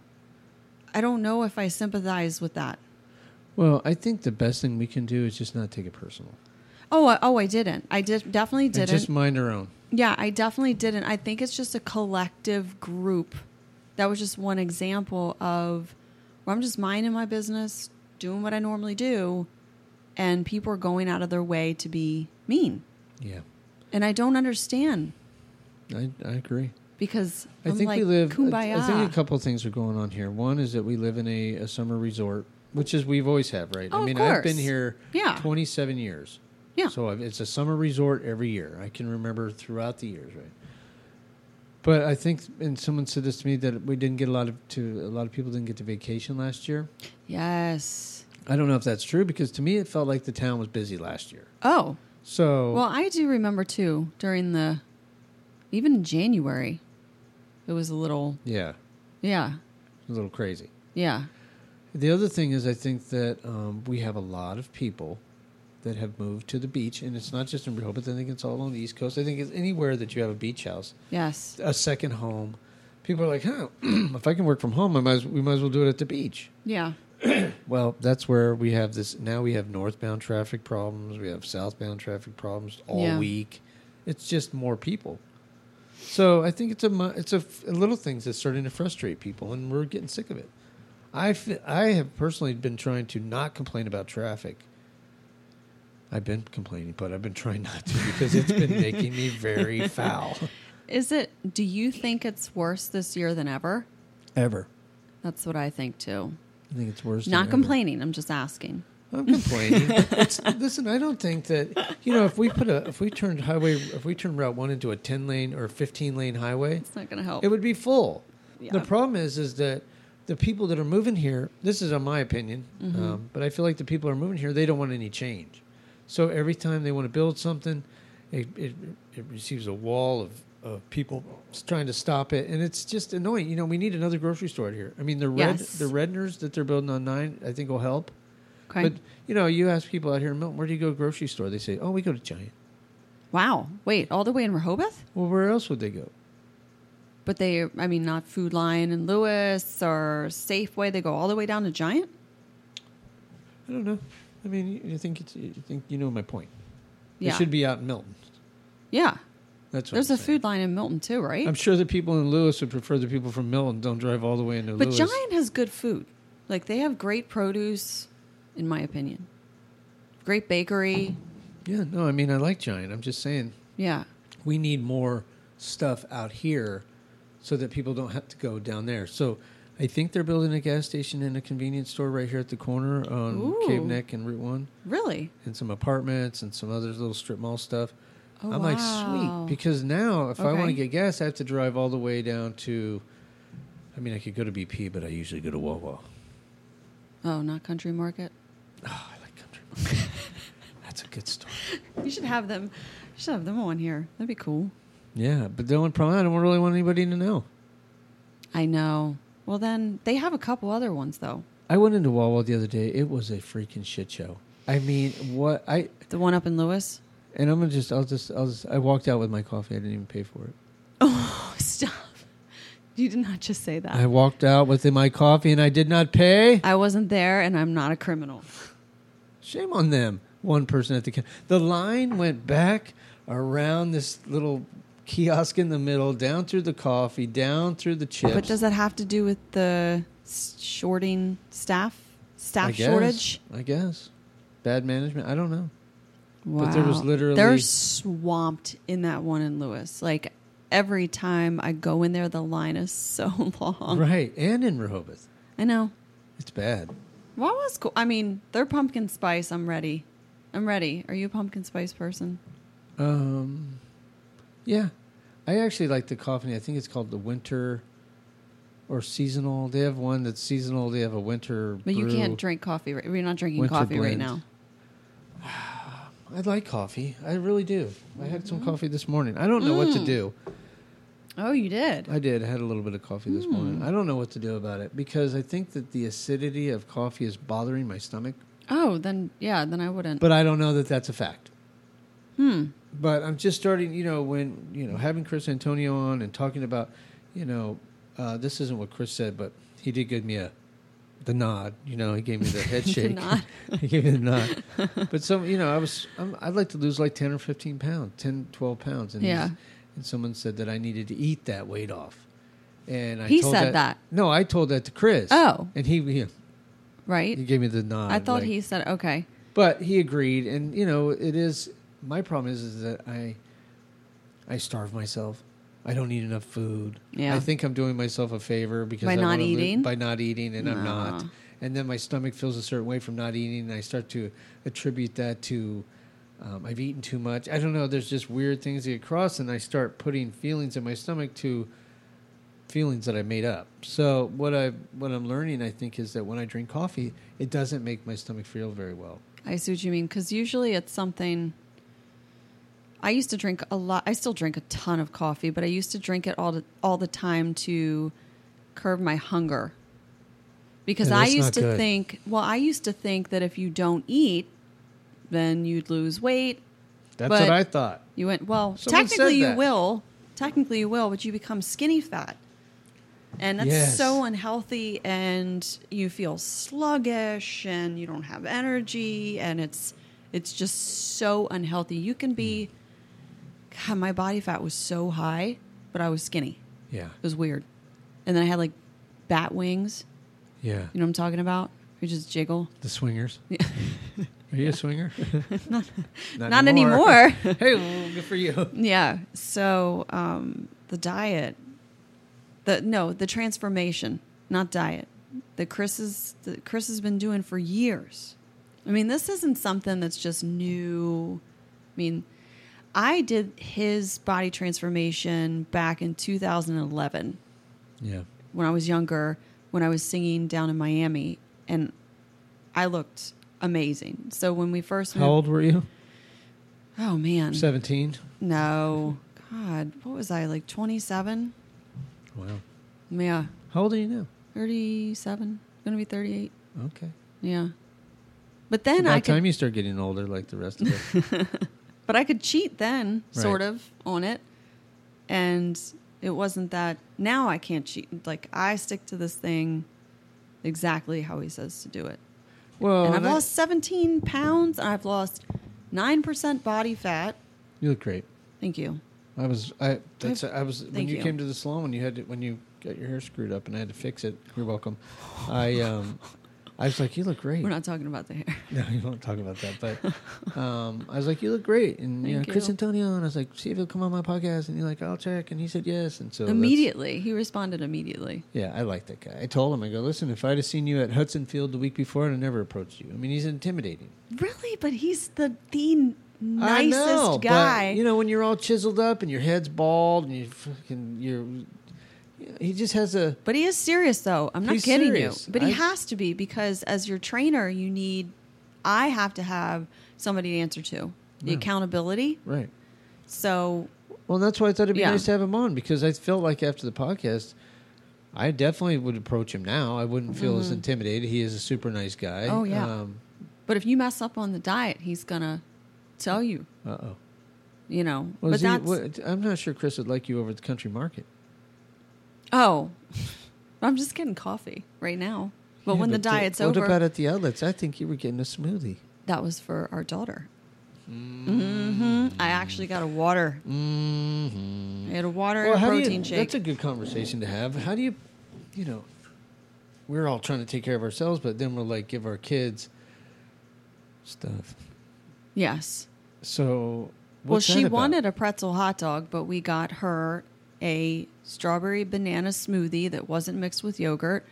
Speaker 2: I don't know if I sympathize with that.
Speaker 1: Well, I think the best thing we can do is just not take it personal.
Speaker 2: Oh, I, oh, I didn't. I did definitely
Speaker 1: And
Speaker 2: didn't.
Speaker 1: just mind our own.
Speaker 2: Yeah, I definitely didn't. I think it's just a collective group. That was just one example of where I'm just minding my business, doing what I normally do, and people are going out of their way to be mean.
Speaker 1: Yeah,
Speaker 2: And I don't understand
Speaker 1: I, I agree.
Speaker 2: because
Speaker 1: I
Speaker 2: I'm
Speaker 1: think
Speaker 2: like,
Speaker 1: we live.
Speaker 2: kumbaya.
Speaker 1: I think a couple of things are going on here. One is that we live in a, a summer resort, which is we've always have, right?
Speaker 2: Oh,
Speaker 1: I
Speaker 2: of
Speaker 1: mean, I've been
Speaker 2: course.
Speaker 1: here
Speaker 2: Yeah.
Speaker 1: twenty-seven years.
Speaker 2: Yeah.
Speaker 1: So I've- it's a summer resort every year. I can remember throughout the years, right? But I think, and someone said this to me, that we didn't get a lot of to a lot of people didn't get to vacation last year.
Speaker 2: Yes.
Speaker 1: I don't know if that's true because to me it felt like the town was busy last year.
Speaker 2: Oh,
Speaker 1: So
Speaker 2: well, I do remember too during the, even in January, it was a little,
Speaker 1: yeah,
Speaker 2: yeah,
Speaker 1: a little crazy.
Speaker 2: yeah.
Speaker 1: The other thing is, I think that um, we have a lot of people that have moved to the beach, and it's not just in Rehoboth. I think it's all along the East Coast. I think it's anywhere that you have a beach house,
Speaker 2: Yes.
Speaker 1: a second home. People are like, "Huh, if I can work from home, I might as, we might as well do it at the beach."
Speaker 2: Yeah.
Speaker 1: Well, that's where we have this. Now we have northbound traffic problems. We have southbound traffic problems all
Speaker 2: Yeah.
Speaker 1: week. It's just more people. So I think it's a mu- it's a, f- a little things that's starting to frustrate people, and we're getting sick of it. I f- I have personally been trying to not complain about traffic. I've been complaining, but I've been trying not to because it's been making me very foul.
Speaker 2: Is it, do you think it's worse this year than ever?
Speaker 1: Ever.
Speaker 2: That's what I think too.
Speaker 1: I think it's worse. than
Speaker 2: Not
Speaker 1: ever.
Speaker 2: complaining. I'm just asking.
Speaker 1: I'm complaining. It's, listen, I don't think that you know if we put a if we turned highway if we turned Route One into a ten lane or fifteen lane highway,
Speaker 2: It's not going to help.
Speaker 1: it would be full.
Speaker 2: Yeah.
Speaker 1: The problem is is that the people that are moving here. This is on my opinion,
Speaker 2: Mm-hmm.
Speaker 1: um, but I feel like the people who are moving here they don't want any change. So every time they want to build something, it it, it receives a wall of. Of people trying to stop it, and it's just annoying. You know, we need another grocery store out here. I mean, the red,
Speaker 2: Yes.
Speaker 1: the Redners that they're building on nine, I think will help.
Speaker 2: Okay.
Speaker 1: But you know, you ask people out here in Milton, where do you go to grocery store? They say, "Oh, we go to Giant."
Speaker 2: Wow. Wait, all the way in Rehoboth?
Speaker 1: Well, where else would they go?
Speaker 2: But they, I mean, not Food Lion and Lewis or Safeway. They go all the way down to Giant?
Speaker 1: I don't know. I mean, you, you think it's, you think you know my point?
Speaker 2: Yeah.
Speaker 1: It should be out in Milton.
Speaker 2: Yeah.
Speaker 1: That's what
Speaker 2: There's
Speaker 1: I'm
Speaker 2: a
Speaker 1: saying.
Speaker 2: Food Lion in Milton too, right?
Speaker 1: I'm sure the people in Lewis would prefer the people from Milton don't drive all the way into
Speaker 2: but
Speaker 1: Lewis.
Speaker 2: Giant has good food. Like, they have great produce, in my opinion. Great bakery.
Speaker 1: Yeah, no, I mean, I like Giant. I'm just saying
Speaker 2: Yeah.
Speaker 1: we need more stuff out here so that people don't have to go down there. So I think they're building a gas station and a convenience store right here at the corner on
Speaker 2: Ooh.
Speaker 1: Cave Neck and Route one.
Speaker 2: Really?
Speaker 1: And some apartments and some other little strip mall stuff.
Speaker 2: Oh,
Speaker 1: I'm like,
Speaker 2: wow.
Speaker 1: sweet. Because now, if I
Speaker 2: Okay.
Speaker 1: want to get gas, I have to drive all the way down to, I mean, I could go to B P, but I usually go to Wawa.
Speaker 2: Oh, not Country Market?
Speaker 1: Oh, I like Country Market. That's a good store.
Speaker 2: You should have them. You should have them on here. That'd be cool.
Speaker 1: Yeah, but the only problem, I don't really want anybody to know.
Speaker 2: I know. Well, then they have a couple other ones though.
Speaker 1: I went into Wawa the other day. It was a freaking shit show. I mean, what I
Speaker 2: The one up in Lewis.
Speaker 1: and I'm gonna just, I'll just, I'll just. I walked out with my coffee. I didn't even pay for it.
Speaker 2: Oh, stop! You did not just say that.
Speaker 1: I walked out with my coffee and I did not pay.
Speaker 2: I wasn't there, and I'm not a criminal.
Speaker 1: Shame on them. One person at the ca- the line went back around this little kiosk in the middle, down through the coffee, down through the chips.
Speaker 2: But does that have to do with the s- shorting staff, staff
Speaker 1: I guess,
Speaker 2: shortage?
Speaker 1: I guess bad management. I don't know.
Speaker 2: Wow.
Speaker 1: But there was literally-
Speaker 2: they're swamped in that one in Lewis. Like, every time I go in there, the line is so long.
Speaker 1: Right. And in Rehoboth.
Speaker 2: I know.
Speaker 1: It's bad.
Speaker 2: What was cool? I mean, they're pumpkin spice. I'm ready. I'm ready. Are you a pumpkin spice person?
Speaker 1: Um, yeah. I actually like the coffee. I think it's called the winter or seasonal. They have one that's seasonal. They have a winter
Speaker 2: But you
Speaker 1: brew.
Speaker 2: can't drink coffee. Right? You're not drinking
Speaker 1: Winter
Speaker 2: coffee right
Speaker 1: blend.
Speaker 2: now.
Speaker 1: I like coffee. I really do. I had some coffee this morning. I don't know what to
Speaker 2: Mm.
Speaker 1: do.
Speaker 2: Oh, you did?
Speaker 1: I did. I had a little bit of coffee this
Speaker 2: Mm.
Speaker 1: morning. I don't know what to do about it because I think that the acidity of coffee is bothering my stomach.
Speaker 2: Oh, then, yeah, then I wouldn't.
Speaker 1: But I don't know that that's a fact.
Speaker 2: Hmm.
Speaker 1: But I'm just starting, you know, when, you know, having Chris Antonio on and talking about, you know, uh, this isn't what Chris said, but he did give me a, the nod, you know, he gave me the head shake.
Speaker 2: nod.
Speaker 1: He gave me the nod. But some, you know, I was, I'm, I'd like to lose like ten or fifteen pounds, ten, twelve pounds. And
Speaker 2: Yeah.
Speaker 1: he's- And someone said that I needed to eat that weight off. And I
Speaker 2: He
Speaker 1: told
Speaker 2: said that.
Speaker 1: No, I told that to Chris.
Speaker 2: Oh.
Speaker 1: And he, he,
Speaker 2: Right?
Speaker 1: he gave me the nod.
Speaker 2: I thought
Speaker 1: like-
Speaker 2: he said, okay.
Speaker 1: But he agreed, and you know, it is my problem is, is that I I starve myself. I don't eat enough food.
Speaker 2: Yeah.
Speaker 1: I think I'm doing myself a favor because
Speaker 2: By
Speaker 1: I
Speaker 2: not
Speaker 1: wanna lo-
Speaker 2: eating?
Speaker 1: by not eating, and I'm
Speaker 2: No.
Speaker 1: not. And then my stomach feels a certain way from not eating, and I start to attribute that to um, I've eaten too much. I don't know. There's just weird things that get crossed, and I start putting feelings in my stomach to feelings that I made up. So what I what I'm learning, I think, is that when I drink coffee, it doesn't make my stomach feel very well.
Speaker 2: I see what you mean. Because usually it's something. I used to drink a lot. I still drink a ton of coffee, but I used to drink it all the, all the time to curb my hunger. Because
Speaker 1: Yeah,
Speaker 2: I
Speaker 1: that's
Speaker 2: used
Speaker 1: not
Speaker 2: to
Speaker 1: good.
Speaker 2: think, well, I used to think that if you don't eat, then you'd lose weight.
Speaker 1: That's
Speaker 2: But-
Speaker 1: what I thought.
Speaker 2: You went, well,
Speaker 1: Someone
Speaker 2: technically
Speaker 1: said
Speaker 2: you
Speaker 1: that.
Speaker 2: will. Technically you will, but you become skinny fat. And that's
Speaker 1: Yes.
Speaker 2: so unhealthy, and you feel sluggish, and you don't have energy, and it's it's just so unhealthy. You can be, God, my body fat was so high, but I was skinny.
Speaker 1: Yeah.
Speaker 2: It was weird. And then I had like bat wings.
Speaker 1: Yeah.
Speaker 2: You know what I'm talking about? You just jiggle.
Speaker 1: The swingers.
Speaker 2: Yeah.
Speaker 1: Are you a swinger? not,
Speaker 2: Not anymore.
Speaker 1: Hey, well, good for you.
Speaker 2: Yeah. So um, the diet, the no, the transformation, not diet, that Chris is that Chris has been doing for years. I mean, this isn't something that's just new. I mean, I did his body transformation back in two thousand eleven
Speaker 1: Yeah.
Speaker 2: when I was younger, when I was singing down in Miami, and I looked amazing. So when we first
Speaker 1: How old were you?
Speaker 2: oh man,
Speaker 1: seventeen.
Speaker 2: no, God, what was I, like twenty-seven?
Speaker 1: Wow.
Speaker 2: Yeah,
Speaker 1: How old are you now?
Speaker 2: thirty-seven, gonna be thirty-eight.
Speaker 1: Okay.
Speaker 2: Yeah, but then
Speaker 1: By
Speaker 2: I
Speaker 1: the
Speaker 2: could,
Speaker 1: time you start getting older, like the rest of us.
Speaker 2: but I could cheat then,
Speaker 1: Right.
Speaker 2: sort of, on it, and it wasn't that. Now I can't cheat. Like I stick to this thing exactly how he says to do it.
Speaker 1: Well,
Speaker 2: And I've
Speaker 1: and I-
Speaker 2: lost seventeen pounds. And I've lost nine percent body fat.
Speaker 1: you look great.
Speaker 2: Thank you.
Speaker 1: I was. I. That's. I was. When
Speaker 2: Thank
Speaker 1: you,
Speaker 2: you.
Speaker 1: came to the salon, when you had to, when you got your hair screwed up, and I had to fix it. You're welcome. I. Um. I was like, you look great.
Speaker 2: We're not talking about the hair.
Speaker 1: No, you won't talk about that. But um, I was like, you look great. And, you know,
Speaker 2: Thank
Speaker 1: Chris
Speaker 2: you.
Speaker 1: Antonio. And I was like, see if he'll come on my podcast. And you're like, I'll check. And he said yes. And so that's-
Speaker 2: Immediately. He responded immediately.
Speaker 1: Yeah, I like that guy. I told him, I go, listen, if I'd have seen you at Hudson Field the week before, I'd have never approached you. I mean, he's intimidating.
Speaker 2: Really? But he's the the
Speaker 1: I
Speaker 2: nicest
Speaker 1: know,
Speaker 2: guy.
Speaker 1: But, you know, when you're all chiseled up and your head's bald and you fucking, you're, he just has a,
Speaker 2: But he is serious, though. I'm not
Speaker 1: He's
Speaker 2: kidding
Speaker 1: serious.
Speaker 2: you. But he
Speaker 1: I-
Speaker 2: has to be, because as your trainer, you need, I have to have somebody to answer to. The
Speaker 1: Yeah.
Speaker 2: accountability.
Speaker 1: right.
Speaker 2: So,
Speaker 1: Well, that's why I thought it'd be
Speaker 2: Yeah.
Speaker 1: nice to have him on, because I felt like after the podcast, I definitely would approach him now. I wouldn't feel as intimidated. He is a super nice guy.
Speaker 2: Mm-hmm. Oh, yeah.
Speaker 1: Um,
Speaker 2: but if you mess up on the diet, he's going to tell you,
Speaker 1: uh-oh.
Speaker 2: you know.
Speaker 1: Well,
Speaker 2: but
Speaker 1: is he-
Speaker 2: that's,
Speaker 1: what- I'm not sure Chris would like you over at the country market.
Speaker 2: oh, I'm just getting coffee right now. But
Speaker 1: Yeah,
Speaker 2: when the
Speaker 1: but
Speaker 2: diet's
Speaker 1: what
Speaker 2: over,
Speaker 1: about at the outlets? I think you were getting a smoothie.
Speaker 2: that was for our daughter. hmm I actually got a water.
Speaker 1: Mm-hmm.
Speaker 2: I had a water
Speaker 1: Well,
Speaker 2: and a
Speaker 1: how do
Speaker 2: protein
Speaker 1: you,
Speaker 2: shake.
Speaker 1: That's a good conversation to have. How do you, you know, we're all trying to take care of ourselves, but then we'll like give our kids stuff.
Speaker 2: yes.
Speaker 1: So,
Speaker 2: Well,
Speaker 1: what's
Speaker 2: she
Speaker 1: that about?
Speaker 2: wanted a pretzel hot dog, but we got her a strawberry banana smoothie that wasn't mixed with yogurt.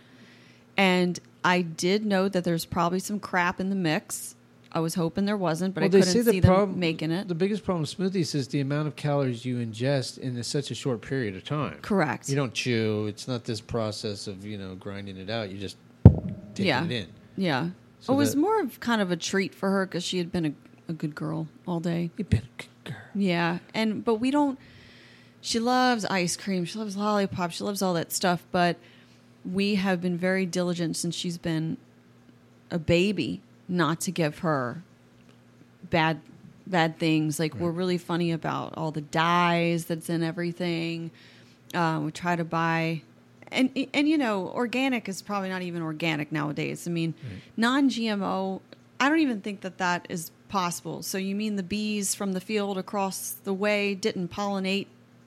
Speaker 2: And I did know that there's probably some crap in the mix. I was hoping there wasn't, but
Speaker 1: Well,
Speaker 2: I
Speaker 1: they
Speaker 2: couldn't
Speaker 1: say the
Speaker 2: see
Speaker 1: prob-
Speaker 2: them making it.
Speaker 1: The biggest problem with smoothies is the amount of calories you ingest in a, such a short period of time.
Speaker 2: Correct.
Speaker 1: You don't chew. It's not this process of, you know, grinding it out. You just take
Speaker 2: Yeah.
Speaker 1: it in.
Speaker 2: Yeah.
Speaker 1: So
Speaker 2: it was
Speaker 1: that-
Speaker 2: more of kind of a treat for her because she had been a, a good girl all day.
Speaker 1: You've been a good girl.
Speaker 2: Yeah. And, but we don't, she loves ice cream. She loves lollipops. She loves all that stuff. But we have been very diligent since she's been a baby not to give her bad bad things. Like,
Speaker 1: Right.
Speaker 2: we're really funny about all the dyes that's in everything. Um, we try to buy, and and you know, organic is probably not even organic nowadays. I mean,
Speaker 1: Right.
Speaker 2: non-G M O, I don't even think that that is possible. So you mean the bees from the field across the way didn't pollinate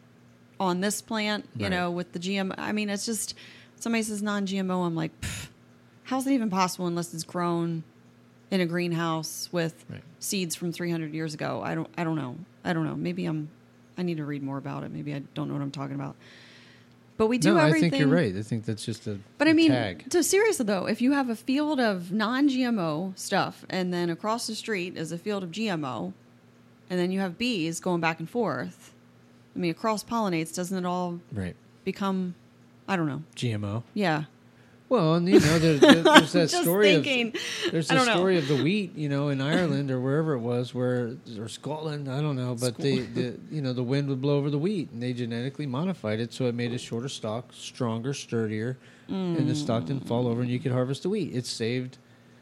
Speaker 2: on this plant, you
Speaker 1: Right.
Speaker 2: know, with the G M O? I mean, it's just, somebody says non-G M O, I'm like, pff, how's it even possible unless it's grown in a greenhouse with
Speaker 1: Right.
Speaker 2: seeds from three hundred years ago? I don't I don't know. I don't know. Maybe I'm I need to read more about it. Maybe I don't know what I'm talking about. But we do
Speaker 1: no,
Speaker 2: everything.
Speaker 1: I think you're right. I think that's just a,
Speaker 2: But
Speaker 1: a
Speaker 2: I mean,
Speaker 1: tag.
Speaker 2: to seriously though, if you have a field of non-G M O stuff and then across the street is a field of G M O and then you have bees going back and forth, I mean, it cross-pollinates, doesn't it all
Speaker 1: Right.
Speaker 2: become, I don't know.
Speaker 1: G M O.
Speaker 2: Yeah.
Speaker 1: Well, and you know, there, there, there's that
Speaker 2: Just
Speaker 1: story
Speaker 2: thinking.
Speaker 1: of there's
Speaker 2: I
Speaker 1: the
Speaker 2: don't know.
Speaker 1: story of the wheat, you know, in Ireland or wherever it was, where or Scotland, I don't know, but the, the you know the wind would blow over the wheat, and they genetically modified it so it made a shorter stalk, stronger, sturdier, and the stalk didn't fall over, and you could harvest the wheat. It saved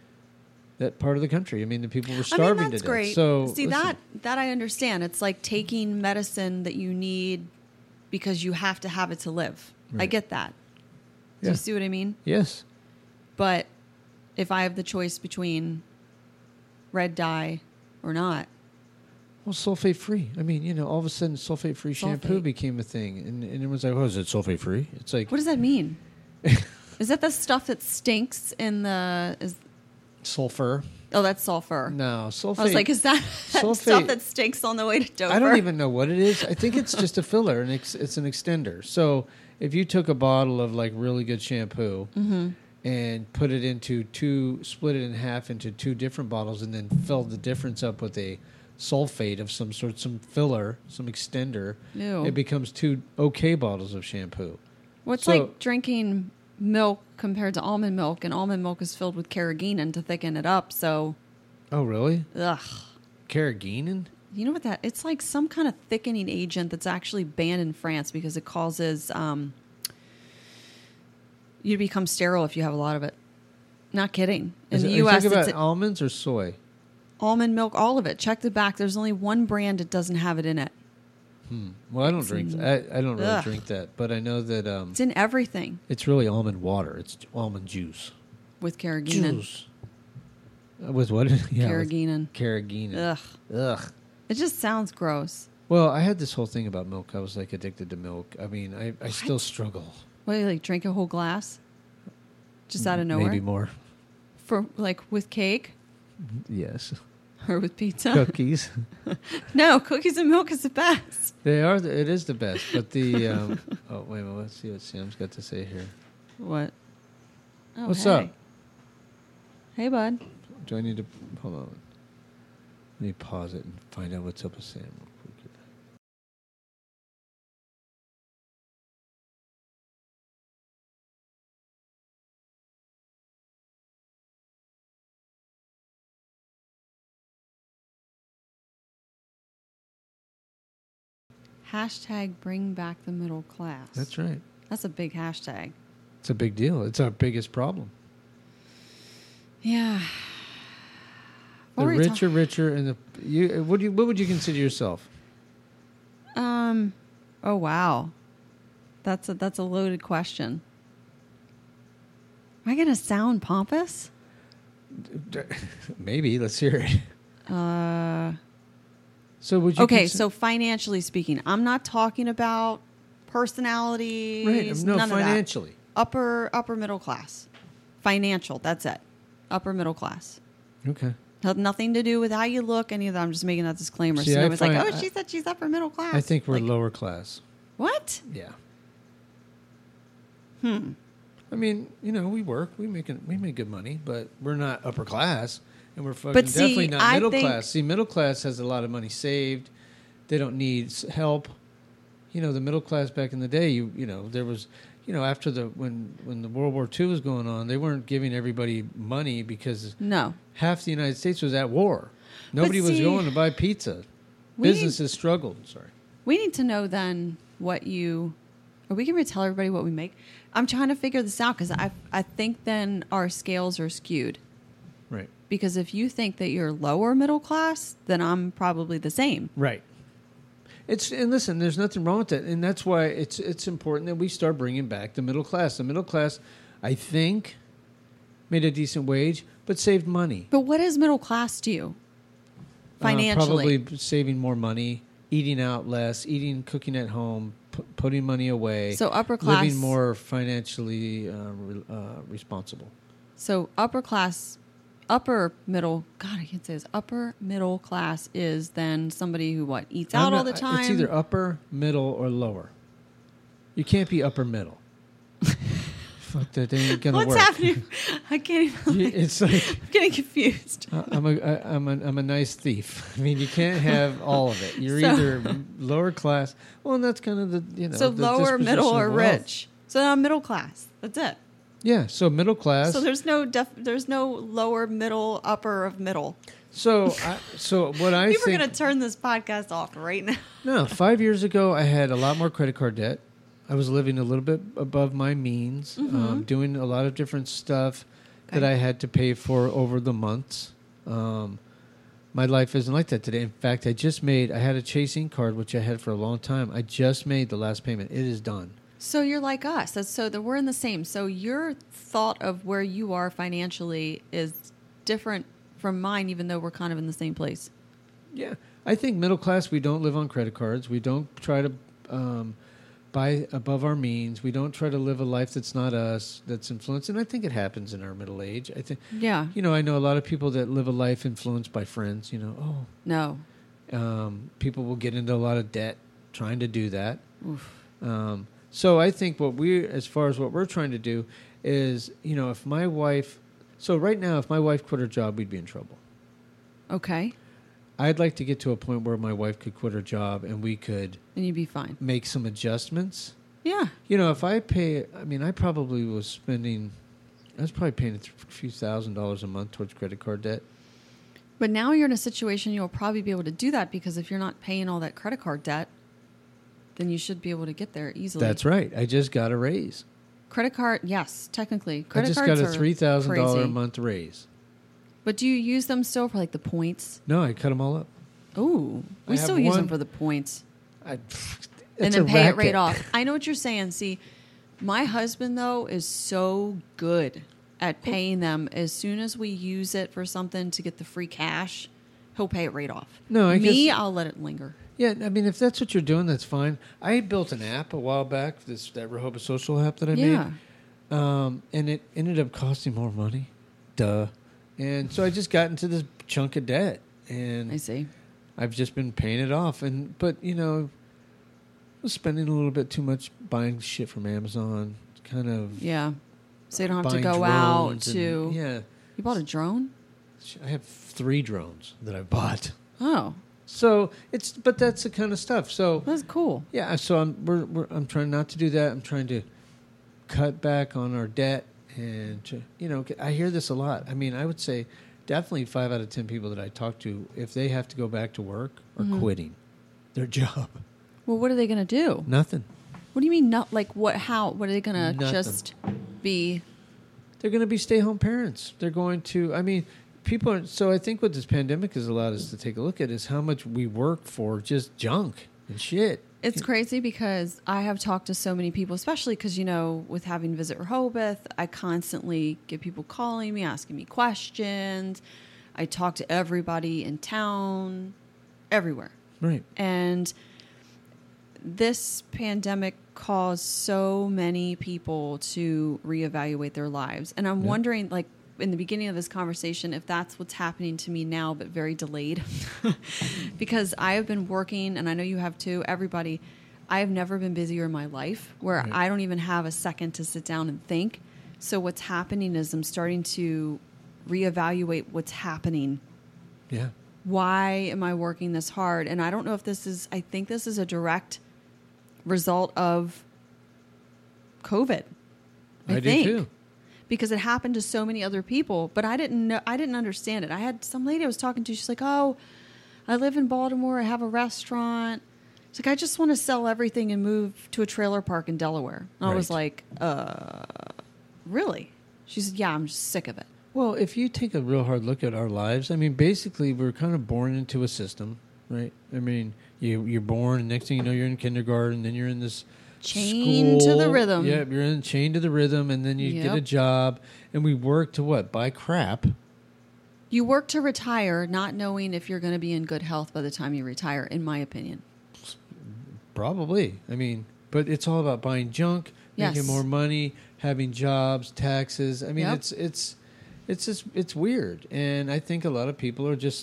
Speaker 1: that part of the country. I mean, the people were starving
Speaker 2: I mean, that's
Speaker 1: to
Speaker 2: great.
Speaker 1: death. So
Speaker 2: See,
Speaker 1: listen,
Speaker 2: that that I understand. It's like taking medicine that you need because you have to have it to live. I
Speaker 1: Right.
Speaker 2: get that. Do
Speaker 1: Yeah.
Speaker 2: you see what I mean?
Speaker 1: Yes.
Speaker 2: But if I have the choice between red dye or not,
Speaker 1: Well, sulfate free. I mean, you know, all of a sudden, sulfate free shampoo
Speaker 2: Sulfate.
Speaker 1: became a thing, and, and everyone's like, "Oh, is it sulfate free?" It's like
Speaker 2: what does that mean? Is that the stuff that stinks in the? Is
Speaker 1: sulfur.
Speaker 2: oh, that's sulfur.
Speaker 1: No, sulfate.
Speaker 2: I was like, is that, that
Speaker 1: Sulfate-
Speaker 2: stuff that stinks on the way to Dover?
Speaker 1: I don't even know what it is. I think it's just a filler, and it's, it's an extender. So if you took a bottle of like really good shampoo
Speaker 2: Mm-hmm.
Speaker 1: and put it into two, split it in half into two different bottles, and then filled the difference up with a sulfate of some sort, some filler, some extender,
Speaker 2: Ew.
Speaker 1: it becomes two okay bottles of shampoo.
Speaker 2: What's
Speaker 1: So-
Speaker 2: like drinking milk compared to almond milk, and almond milk is filled with carrageenan to thicken it up. So,
Speaker 1: Oh, really?
Speaker 2: ugh.
Speaker 1: Carrageenan?
Speaker 2: You know what that? It's like some kind of thickening agent that's actually banned in France because it causes um, you to become sterile if you have a lot of it. Not kidding. In
Speaker 1: Is
Speaker 2: the
Speaker 1: it-
Speaker 2: U
Speaker 1: are you
Speaker 2: S,
Speaker 1: talking
Speaker 2: it's
Speaker 1: about almonds or soy?
Speaker 2: almond milk, all of it. Check the back. There's only one brand that doesn't have it in it.
Speaker 1: Hmm. Well, I don't
Speaker 2: It's
Speaker 1: drink.
Speaker 2: in-
Speaker 1: That. I, I don't really
Speaker 2: Ugh.
Speaker 1: drink that, but I know that um,
Speaker 2: It's in everything
Speaker 1: it's really almond water. It's almond juice.
Speaker 2: with carrageenan.
Speaker 1: Juice. Uh, With what? yeah, with
Speaker 2: Carrageenan.
Speaker 1: Carrageenan.
Speaker 2: Ugh.
Speaker 1: Ugh.
Speaker 2: It just sounds gross.
Speaker 1: Well, I had this whole thing about milk. I was like addicted to milk. I mean, I, I still struggle.
Speaker 2: What, you like drink a whole glass? Just out of nowhere?
Speaker 1: Maybe more.
Speaker 2: For like with cake
Speaker 1: Yes.
Speaker 2: or with pizza?
Speaker 1: Cookies.
Speaker 2: No, cookies and milk is the best.
Speaker 1: They are. The, it is the best. But the. Um, oh wait a minute. Let's see what Sam's got to say here.
Speaker 2: What? Oh,
Speaker 1: What's
Speaker 2: hey.
Speaker 1: up?
Speaker 2: Hey, bud.
Speaker 1: Do I need to hold on? Let me pause it and find out what's up with Sam real quick. here.
Speaker 2: Hashtag bring back the middle class.
Speaker 1: That's right.
Speaker 2: That's a big hashtag.
Speaker 1: It's a big deal. It's our biggest problem.
Speaker 2: Yeah.
Speaker 1: The
Speaker 2: What were we
Speaker 1: rich are richer, and the you. What do you? What would you consider yourself?
Speaker 2: ta- Um. Oh wow. That's a that's a loaded question. Am I gonna sound pompous?
Speaker 1: Maybe. Let's hear it.
Speaker 2: Uh.
Speaker 1: So would you?
Speaker 2: Okay,
Speaker 1: consi-
Speaker 2: so financially speaking, I'm not talking about personalities.
Speaker 1: right. No,
Speaker 2: none of that.
Speaker 1: financially.
Speaker 2: Upper upper middle class, financial. That's it. Upper middle class.
Speaker 1: Okay.
Speaker 2: Had nothing to do with how you look, any of that. I'm just making that disclaimer.
Speaker 1: See,
Speaker 2: so
Speaker 1: I
Speaker 2: I was like,
Speaker 1: find-
Speaker 2: oh, she said she's upper middle class.
Speaker 1: I think we're
Speaker 2: Like,
Speaker 1: lower class.
Speaker 2: What?
Speaker 1: Yeah.
Speaker 2: Hmm.
Speaker 1: I mean, you know, we work, we make we make good money, but we're not upper class, and we're fucking
Speaker 2: But see,
Speaker 1: definitely not
Speaker 2: I
Speaker 1: middle
Speaker 2: think-
Speaker 1: class. See, middle class has a lot of money saved. They don't need s- help. You know, the middle class back in the day, you you know, there was, you know, after the when when the World War Two was going on, they weren't giving everybody money because
Speaker 2: No.
Speaker 1: half the United States was at war. Nobody was
Speaker 2: see,
Speaker 1: going to buy pizza.
Speaker 2: we need-
Speaker 1: Businesses struggled. Sorry.
Speaker 2: We need to know then what you, or we can really tell everybody what we make. I'm trying to figure this out because I I think then our scales are skewed.
Speaker 1: Right.
Speaker 2: Because if you think that you're lower middle class, then I'm probably the same.
Speaker 1: Right. It's and listen, there's nothing wrong with that, and that's why it's it's important that we start bringing back the middle class. The middle class, I think, made a decent wage, but saved money.
Speaker 2: But what is middle class to you? Financially.
Speaker 1: Uh, probably saving more money, eating out less, eating, cooking at home, pu- putting money away.
Speaker 2: So upper class-
Speaker 1: living more financially uh, re- uh, responsible.
Speaker 2: So upper class, upper middle, God, I can't say this. Upper middle class is then somebody who what eats out
Speaker 1: I'm
Speaker 2: all
Speaker 1: not-
Speaker 2: the time.
Speaker 1: It's either upper, middle, or lower. You can't be upper middle. Fuck that, they ain't gonna
Speaker 2: What's
Speaker 1: work.
Speaker 2: happening? I can't even.
Speaker 1: You- It's like
Speaker 2: I'm getting confused.
Speaker 1: I- I'm a I- I'm a I'm a nice thief. I mean, you can't have all of it. You're
Speaker 2: So-
Speaker 1: either lower class. Well, and that's kind of the you know.
Speaker 2: so
Speaker 1: the
Speaker 2: lower,
Speaker 1: disposition
Speaker 2: middle,
Speaker 1: of
Speaker 2: or
Speaker 1: wealth.
Speaker 2: rich. So now middle class. That's it.
Speaker 1: Yeah. So middle class.
Speaker 2: So there's no def- there's no lower, middle, upper of middle.
Speaker 1: So I, so what I
Speaker 2: People are
Speaker 1: think.
Speaker 2: going to turn this podcast off right now.
Speaker 1: No, five years ago, I had a lot more credit card debt. I was living a little bit above my means, um, doing a lot of different stuff that
Speaker 2: Okay.
Speaker 1: I had to pay for over the months. Um, my life isn't like that today. In fact, I just made, I had a Chasing card, which I had for a long time. I just made the last payment. It is done.
Speaker 2: So you're like us. That's so that we're in the same. So your thought of where you are financially is different from mine, even though we're kind of in the same place.
Speaker 1: Yeah. I think middle class, we don't live on credit cards. We don't try to um, buy above our means. We don't try to live a life that's not us, that's influenced. And I think it happens in our middle age. I think,
Speaker 2: Yeah.
Speaker 1: you know, I know a lot of people that live a life influenced by friends, you know,
Speaker 2: No.
Speaker 1: oh, um, people will get into a lot of debt trying to do that.
Speaker 2: Oof.
Speaker 1: Um, so I think what we, as far as what we're trying to do is, you know, if my wife, so right now, if my wife quit her job, we'd be in trouble.
Speaker 2: Okay.
Speaker 1: I'd like to get to a point where my wife could quit her job and we could
Speaker 2: And you'd be fine.
Speaker 1: make some adjustments.
Speaker 2: Yeah.
Speaker 1: You know, if I pay, I mean, I probably was spending, I was probably paying a th- few thousand dollars a month towards credit card debt.
Speaker 2: But now you're in a situation you'll probably be able to do that because if you're not paying all that credit card debt, then you should be able to get there easily.
Speaker 1: That's right. I just got a raise.
Speaker 2: Credit card, yes, technically. Credit
Speaker 1: I just
Speaker 2: cards
Speaker 1: got a
Speaker 2: are
Speaker 1: three thousand dollars a
Speaker 2: crazy.
Speaker 1: month raise.
Speaker 2: But do you use them still for like the points?
Speaker 1: No, I cut them all up.
Speaker 2: Oh,
Speaker 1: I
Speaker 2: we
Speaker 1: have
Speaker 2: still use them
Speaker 1: one-
Speaker 2: for the points.
Speaker 1: I,
Speaker 2: And
Speaker 1: it's
Speaker 2: then
Speaker 1: a
Speaker 2: pay it right
Speaker 1: racket.
Speaker 2: off. I know what you're saying. See, my husband, though, is so good at paying them. As soon as we use it for something to get the free cash, he'll pay it right off.
Speaker 1: No, I
Speaker 2: Me,
Speaker 1: guess-
Speaker 2: I'll let it linger.
Speaker 1: Yeah, I mean, if that's what you're doing, that's fine. I built an app a while back, this that Rehoboth Social app that I
Speaker 2: Yeah.
Speaker 1: made, um, and it ended up costing more money. Duh. And so I just got into this chunk of debt, and
Speaker 2: I see.
Speaker 1: I've just been paying it off. And but you know, I was spending a little bit too much buying shit from Amazon, kind of.
Speaker 2: Yeah. So you don't have to
Speaker 1: buying
Speaker 2: go out
Speaker 1: drones and-
Speaker 2: to.
Speaker 1: yeah,
Speaker 2: You bought a drone?
Speaker 1: I have three drones that I bought.
Speaker 2: Oh,
Speaker 1: So it's, but that's the kind of stuff. So
Speaker 2: that's cool.
Speaker 1: yeah, so I'm we're, we're I'm trying not to do that. I'm trying to cut back on our debt, and to, you know, I hear this a lot. I mean, I would say definitely five out of ten people that I talk to, if they have to go back to work, are
Speaker 2: Mm-hmm.
Speaker 1: quitting their job.
Speaker 2: Well, what are they going to do?
Speaker 1: Nothing.
Speaker 2: What do you mean? Not like what? How? What are they going to
Speaker 1: Nothing.
Speaker 2: just be?
Speaker 1: They're going to be stay-home parents. They're going to. I mean, people. Are, so I think what this pandemic has allowed us to take a look at is how much we work for just junk and shit.
Speaker 2: It's crazy because I have talked to so many people, especially because, you know, with having Visit Rehoboth, I constantly get people calling me, asking me questions. I talk to everybody in town, everywhere.
Speaker 1: Right.
Speaker 2: And this pandemic caused so many people to reevaluate their lives. And I'm
Speaker 1: Yeah.
Speaker 2: wondering, like, in the beginning of this conversation, if that's what's happening to me now, but very delayed. Because I have been working, and I know you have too, everybody. I have never been busier in my life where
Speaker 1: Right.
Speaker 2: I don't even have a second to sit down and think. So what's happening is I'm starting to reevaluate what's happening.
Speaker 1: Yeah.
Speaker 2: Why am I working this hard? And I don't know if this is, I think this is a direct result of COVID. I,
Speaker 1: I do
Speaker 2: think.
Speaker 1: too.
Speaker 2: Because it happened to so many other people, but I didn't know, I didn't understand it. I had some lady I was talking to, she's like, oh, I live in Baltimore, I have a restaurant. She's like, I just want to sell everything and move to a trailer park in Delaware. And I was
Speaker 1: Right.
Speaker 2: like, uh, really? She said, yeah, I'm just sick of it.
Speaker 1: Well, if you take a real hard look at our lives, I mean, basically, we're kind of born into a system, right? I mean, you, you're born, and next thing you know, you're in kindergarten, then you're in this
Speaker 2: Chained to the
Speaker 1: school.
Speaker 2: rhythm.
Speaker 1: Yeah, you're in chained to the rhythm, and then you get a
Speaker 2: Yep.
Speaker 1: job, and we work to what? Buy crap.
Speaker 2: You work to retire, not knowing if you're going to be in good health by the time you retire, in my opinion.
Speaker 1: Probably. I mean, but it's all about buying junk,
Speaker 2: Yes.
Speaker 1: making more money, having jobs, taxes. I mean,
Speaker 2: Yep.
Speaker 1: it's it's it's just it's weird, and I think a lot of people are just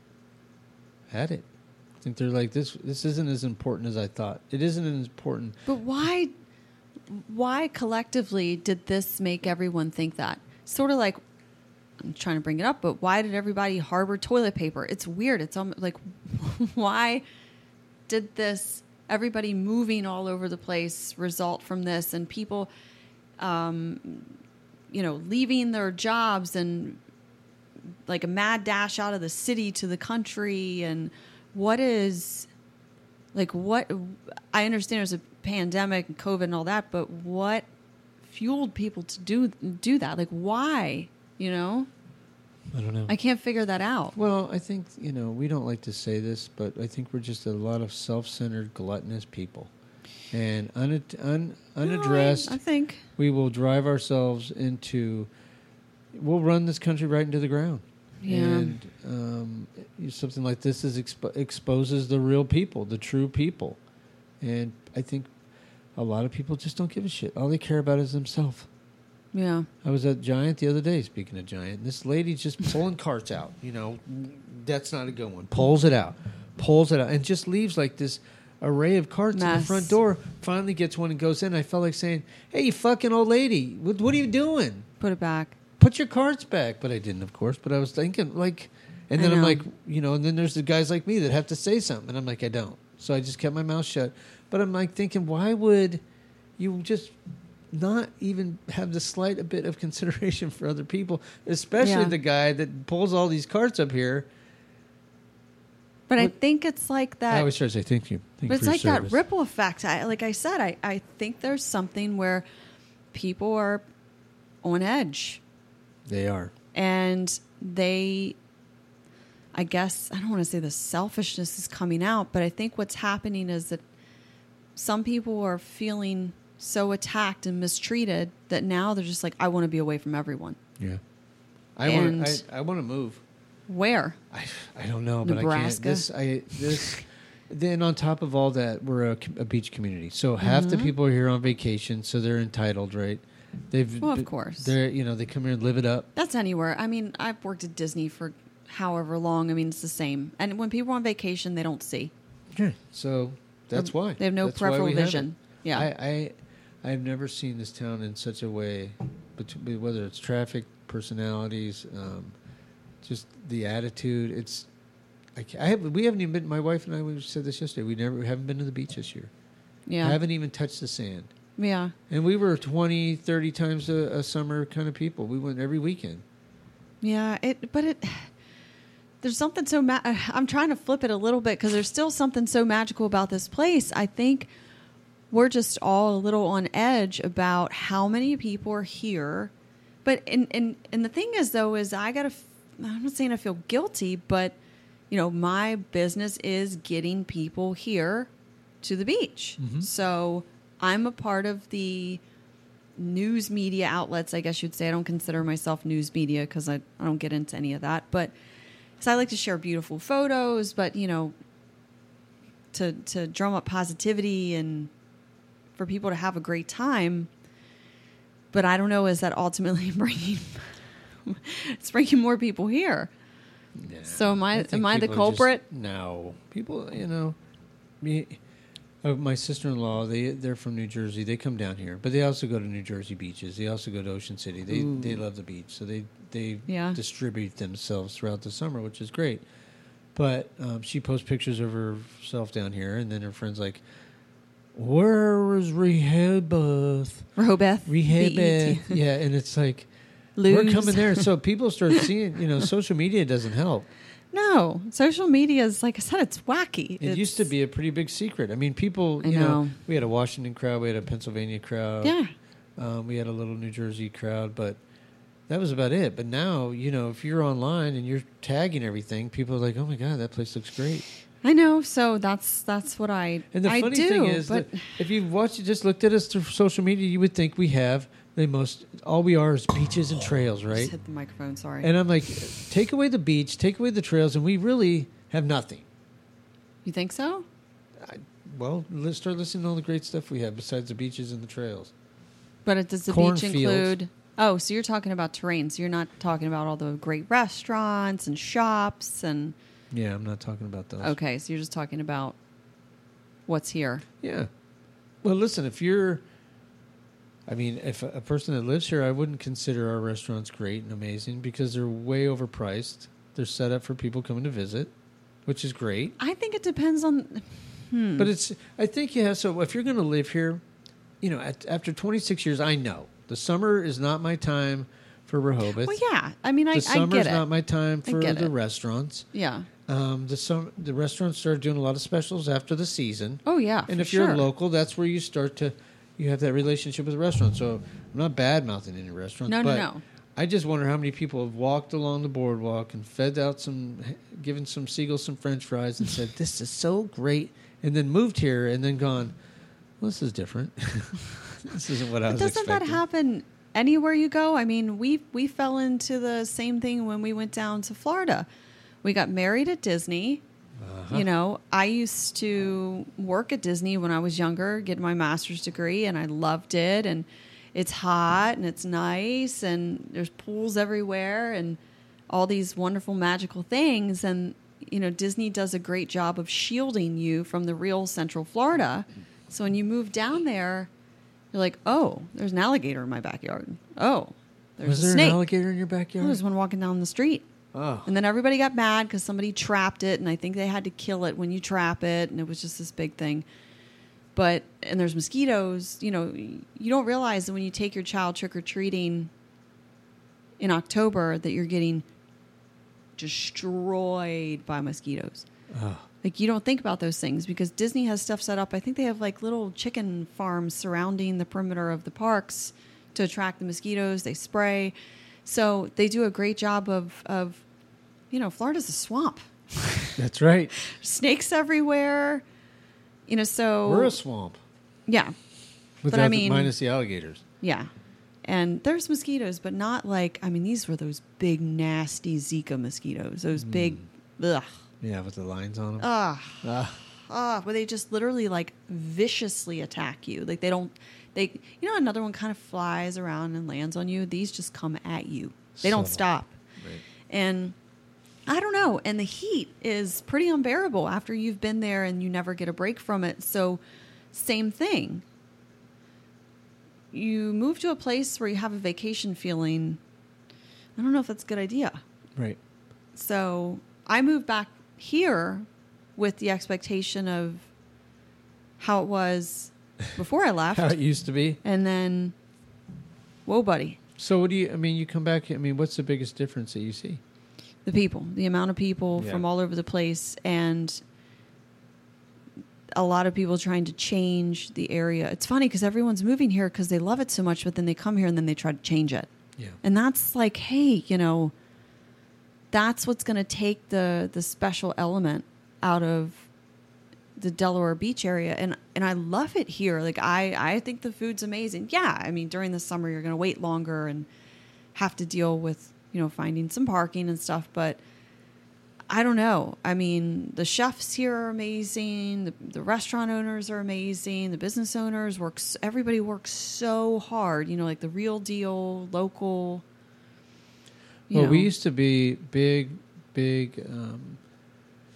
Speaker 1: at it. I think they're like this. This isn't as important as I thought. It isn't as important.
Speaker 2: But why, why collectively did this make everyone think that? Sort of like, I'm trying to bring it up, but why did everybody harbor toilet paper? It's weird. It's almost like, why did this, everybody moving all over the place result from this, and people, um, you know, leaving their jobs and like a mad dash out of the city to the country? And what is, like, what, I understand there's a pandemic and COVID and all that, but what fueled people to do do that? Like, why? You know,
Speaker 1: I don't know.
Speaker 2: I can't figure that out.
Speaker 1: Well, I think, you know, we don't like to say this, but I think we're just a lot of self-centered, gluttonous people. And un- un- unaddressed,
Speaker 2: No, I, I think.
Speaker 1: we will drive ourselves into, we'll run this country right into the ground.
Speaker 2: Yeah.
Speaker 1: And um, something like this is expo- exposes the real people, the true people. And I think a lot of people just don't give a shit. All they care about is themselves.
Speaker 2: Yeah.
Speaker 1: I was at Giant the other day, speaking of Giant. This lady's just pulling carts out. You know, that's not a good one. Pulls it out. Pulls it out. And just leaves like this array of carts in the
Speaker 2: Mess.
Speaker 1: front door. Finally gets one and goes in. I felt like saying, hey, you fucking old lady, what, what are you doing?
Speaker 2: Put it back.
Speaker 1: Put your carts back. But I didn't, of course. But I was thinking, like, and
Speaker 2: I
Speaker 1: then I'm
Speaker 2: know.
Speaker 1: like, you know, and then there's the guys like me that have to say something. And I'm like, I don't. So I just kept my mouth shut. But I'm like thinking, why would you just not even have the slight bit of consideration for other people, especially
Speaker 2: Yeah.
Speaker 1: the guy that pulls all these carts up here?
Speaker 2: But I
Speaker 1: What-
Speaker 2: think it's like
Speaker 1: I
Speaker 2: that.
Speaker 1: always try to say thank you. Thank
Speaker 2: But
Speaker 1: you
Speaker 2: it's
Speaker 1: for
Speaker 2: like
Speaker 1: your
Speaker 2: that
Speaker 1: service.
Speaker 2: ripple effect. I, like I said, I, I think there's something where people are on edge
Speaker 1: They are.
Speaker 2: and they, I guess, I don't want to say the selfishness is coming out, but I think what's happening is that some people are feeling so attacked and mistreated that now they're just like, I want to be away from everyone.
Speaker 1: Yeah. I want.
Speaker 2: And-
Speaker 1: I, I want to move.
Speaker 2: Where?
Speaker 1: I, I don't know, but
Speaker 2: Nebraska?
Speaker 1: I can't. This, I, this, then on top of all that, we're a, com- a beach community. So half the people are here on vacation, so they're entitled, right? They've,
Speaker 2: Well, of course.
Speaker 1: They're, you know, they come here and live it up.
Speaker 2: That's anywhere. I mean, I've worked at Disney for however long. I mean, it's the same. And when people are on vacation, they don't see.
Speaker 1: Yeah. So that's why
Speaker 2: They have no
Speaker 1: That's why
Speaker 2: peripheral
Speaker 1: we have
Speaker 2: vision.
Speaker 1: it.
Speaker 2: Yeah.
Speaker 1: I, I, I've never seen this town in such a way, bet- whether it's traffic, personalities, um, just the attitude. It's, I, ca- I have. We haven't even been. My wife and I. We said this yesterday. We never we haven't been to the beach this year.
Speaker 2: Yeah.
Speaker 1: Haven't even touched the sand.
Speaker 2: Yeah.
Speaker 1: And we were twenty, thirty times a, a summer kind of people. We went every weekend.
Speaker 2: Yeah. It, but it, there's something so, ma- I'm trying to flip it a little bit because there's still something so magical about this place. I think we're just all a little on edge about how many people are here. But, and, and, and the thing is, though, is I got to, I'm not saying I feel guilty, but, you know, my business is getting people here to the beach.
Speaker 1: Mhm.
Speaker 2: So I'm a part of the news media outlets, I guess you'd say. I don't consider myself news media because I, I don't get into any of that. But so I like to share beautiful photos, but, you know, to to drum up positivity and for people to have a great time. But I don't know, is that ultimately bringing it's bringing more people here?
Speaker 1: Yeah.
Speaker 2: So am I-
Speaker 1: think
Speaker 2: am I the
Speaker 1: people are just-
Speaker 2: culprit?
Speaker 1: no. People, you know, me, Uh, my sister-in-law, they they're from New Jersey. They come down here, but they also go to New Jersey beaches. They also go to Ocean City. They
Speaker 2: Ooh.
Speaker 1: they love the beach, so they they
Speaker 2: Yeah.
Speaker 1: distribute themselves throughout the summer, which is great. But um, she posts pictures of herself down here, and then her friends like, "Where is Rehoboth?
Speaker 2: Rehoboth.
Speaker 1: Rehoboth, yeah." And it's like
Speaker 2: Lose.
Speaker 1: we're coming there, so people start seeing. You know, social media doesn't help.
Speaker 2: No, social media is, like I said, it's wacky.
Speaker 1: It
Speaker 2: It's-
Speaker 1: used to be a pretty big secret. I mean, people,
Speaker 2: I
Speaker 1: you know.
Speaker 2: know.
Speaker 1: we had a Washington crowd, we had a Pennsylvania crowd.
Speaker 2: Yeah.
Speaker 1: Um, we had a little New Jersey crowd, but that was about it. But now, you know, if you're online and you're tagging everything, people are like, "Oh my God, that place looks great."
Speaker 2: I know. So that's that's what I
Speaker 1: And the
Speaker 2: I
Speaker 1: funny
Speaker 2: do,
Speaker 1: thing is
Speaker 2: but
Speaker 1: that if you watched, you just looked at us through social media, you would think we have the most. All we are is beaches and trails,
Speaker 2: just
Speaker 1: right?
Speaker 2: hit the microphone. Sorry.
Speaker 1: And I'm like, take away the beach, take away the trails, and we really have nothing.
Speaker 2: You think so?
Speaker 1: I, well, let's start listening to all the great stuff we have besides the beaches and the trails.
Speaker 2: But it, does the beach
Speaker 1: Cornfields.
Speaker 2: include? Oh, so you're talking about terrain. So you're not talking about all the great restaurants and shops and.
Speaker 1: Yeah, I'm not talking about those.
Speaker 2: Okay, so you're just talking about what's here.
Speaker 1: Yeah. Well, listen, if you're, I mean, if a, a person that lives here, I wouldn't consider our restaurants great and amazing because they're way overpriced. They're set up for people coming to visit, which is great.
Speaker 2: I think it depends on. Hmm.
Speaker 1: But it's, I think, yeah, so if you're going to live here, you know, at, after twenty-six years, I know the summer is not my time for Rehoboth.
Speaker 2: Well, yeah. I mean, I,
Speaker 1: the
Speaker 2: I
Speaker 1: summer
Speaker 2: get
Speaker 1: is
Speaker 2: it.
Speaker 1: not my time
Speaker 2: I
Speaker 1: for
Speaker 2: get
Speaker 1: the
Speaker 2: it.
Speaker 1: restaurants.
Speaker 2: Yeah.
Speaker 1: Um, the sum, the restaurants started doing a lot of specials after the season.
Speaker 2: Oh yeah.
Speaker 1: And
Speaker 2: for
Speaker 1: if you're
Speaker 2: sure.
Speaker 1: local, that's where you start to, you have that relationship with the restaurant. So I'm not bad mouthing any restaurants.
Speaker 2: No, no,
Speaker 1: but
Speaker 2: no.
Speaker 1: I just wonder how many people have walked along the boardwalk and fed out some, given some seagulls some French fries and said, "This is so great," and then moved here and then gone, "Well, this is different. This isn't what I
Speaker 2: But
Speaker 1: was
Speaker 2: doesn't
Speaker 1: expecting."
Speaker 2: that happen anywhere you go? I mean, we we fell into the same thing when we went down to Florida. We got married at Disney.
Speaker 1: Uh-huh.
Speaker 2: You know, I used to work at Disney when I was younger, get my master's degree, and I loved it. And it's hot and it's nice, and there's pools everywhere, and all these wonderful magical things. And you know, Disney does a great job of shielding you from the real Central Florida. So when you move down there, you're like, oh, there's an alligator in my backyard. Oh, there's
Speaker 1: Was
Speaker 2: a
Speaker 1: there
Speaker 2: snake.
Speaker 1: an alligator in your
Speaker 2: Oh,
Speaker 1: backyard?
Speaker 2: there's one walking down the street.
Speaker 1: Oh,
Speaker 2: And then everybody got mad because somebody trapped it, and I think they had to kill it when you trap it, and it was just this big thing. But, and there's mosquitoes. You know, you don't realize that when you take your child trick-or-treating in October that you're getting destroyed by mosquitoes.
Speaker 1: oh.
Speaker 2: Like, you don't think about those things because Disney has stuff set up. I think they have like little chicken farms surrounding the perimeter of the parks to attract the mosquitoes. They spray. So they do a great job of, of you know, Florida's a swamp.
Speaker 1: That's right.
Speaker 2: Snakes everywhere. You know, so.
Speaker 1: We're a swamp.
Speaker 2: Yeah.
Speaker 1: Without
Speaker 2: I
Speaker 1: the-
Speaker 2: mean-
Speaker 1: minus the alligators.
Speaker 2: Yeah. And there's mosquitoes, but not like, I mean, these were those big, nasty Zika mosquitoes. Those big, ugh.
Speaker 1: Yeah, with the lines on them.
Speaker 2: Ugh.
Speaker 1: Ah.
Speaker 2: Ah, where they just literally like viciously attack you. Like they don't, they, you know, another one kind of flies around and lands on you. These just come at you. They don't
Speaker 1: Subtle.
Speaker 2: stop.
Speaker 1: Right.
Speaker 2: And I don't know. And the heat is pretty unbearable after you've been there and you never get a break from it. So, same thing. You move to a place where you have a vacation feeling. I don't know if that's a good idea.
Speaker 1: Right.
Speaker 2: So I moved back here with the expectation of how it was before I left.
Speaker 1: How it used to be.
Speaker 2: And then, whoa, buddy.
Speaker 1: So what do you, I mean, you come back, I mean, what's the biggest difference that you see?
Speaker 2: The people, the amount of people
Speaker 1: Yeah.
Speaker 2: from all over the place, and a lot of people trying to change the area. It's funny because everyone's moving here because they love it so much, but then they come here and then they try to change it.
Speaker 1: Yeah.
Speaker 2: And that's like, hey, you know, that's what's going to take the the special element out of the Delaware Beach area. And and I love it here. Like, I, I think the food's amazing. Yeah, I mean, during the summer, you're going to wait longer and have to deal with, you know, finding some parking and stuff. But I don't know. I mean, the chefs here are amazing. The, the restaurant owners are amazing. The business owners works. Everybody works so hard. You know, like the real deal, local. You
Speaker 1: Well,
Speaker 2: know.
Speaker 1: we used to be big, big um,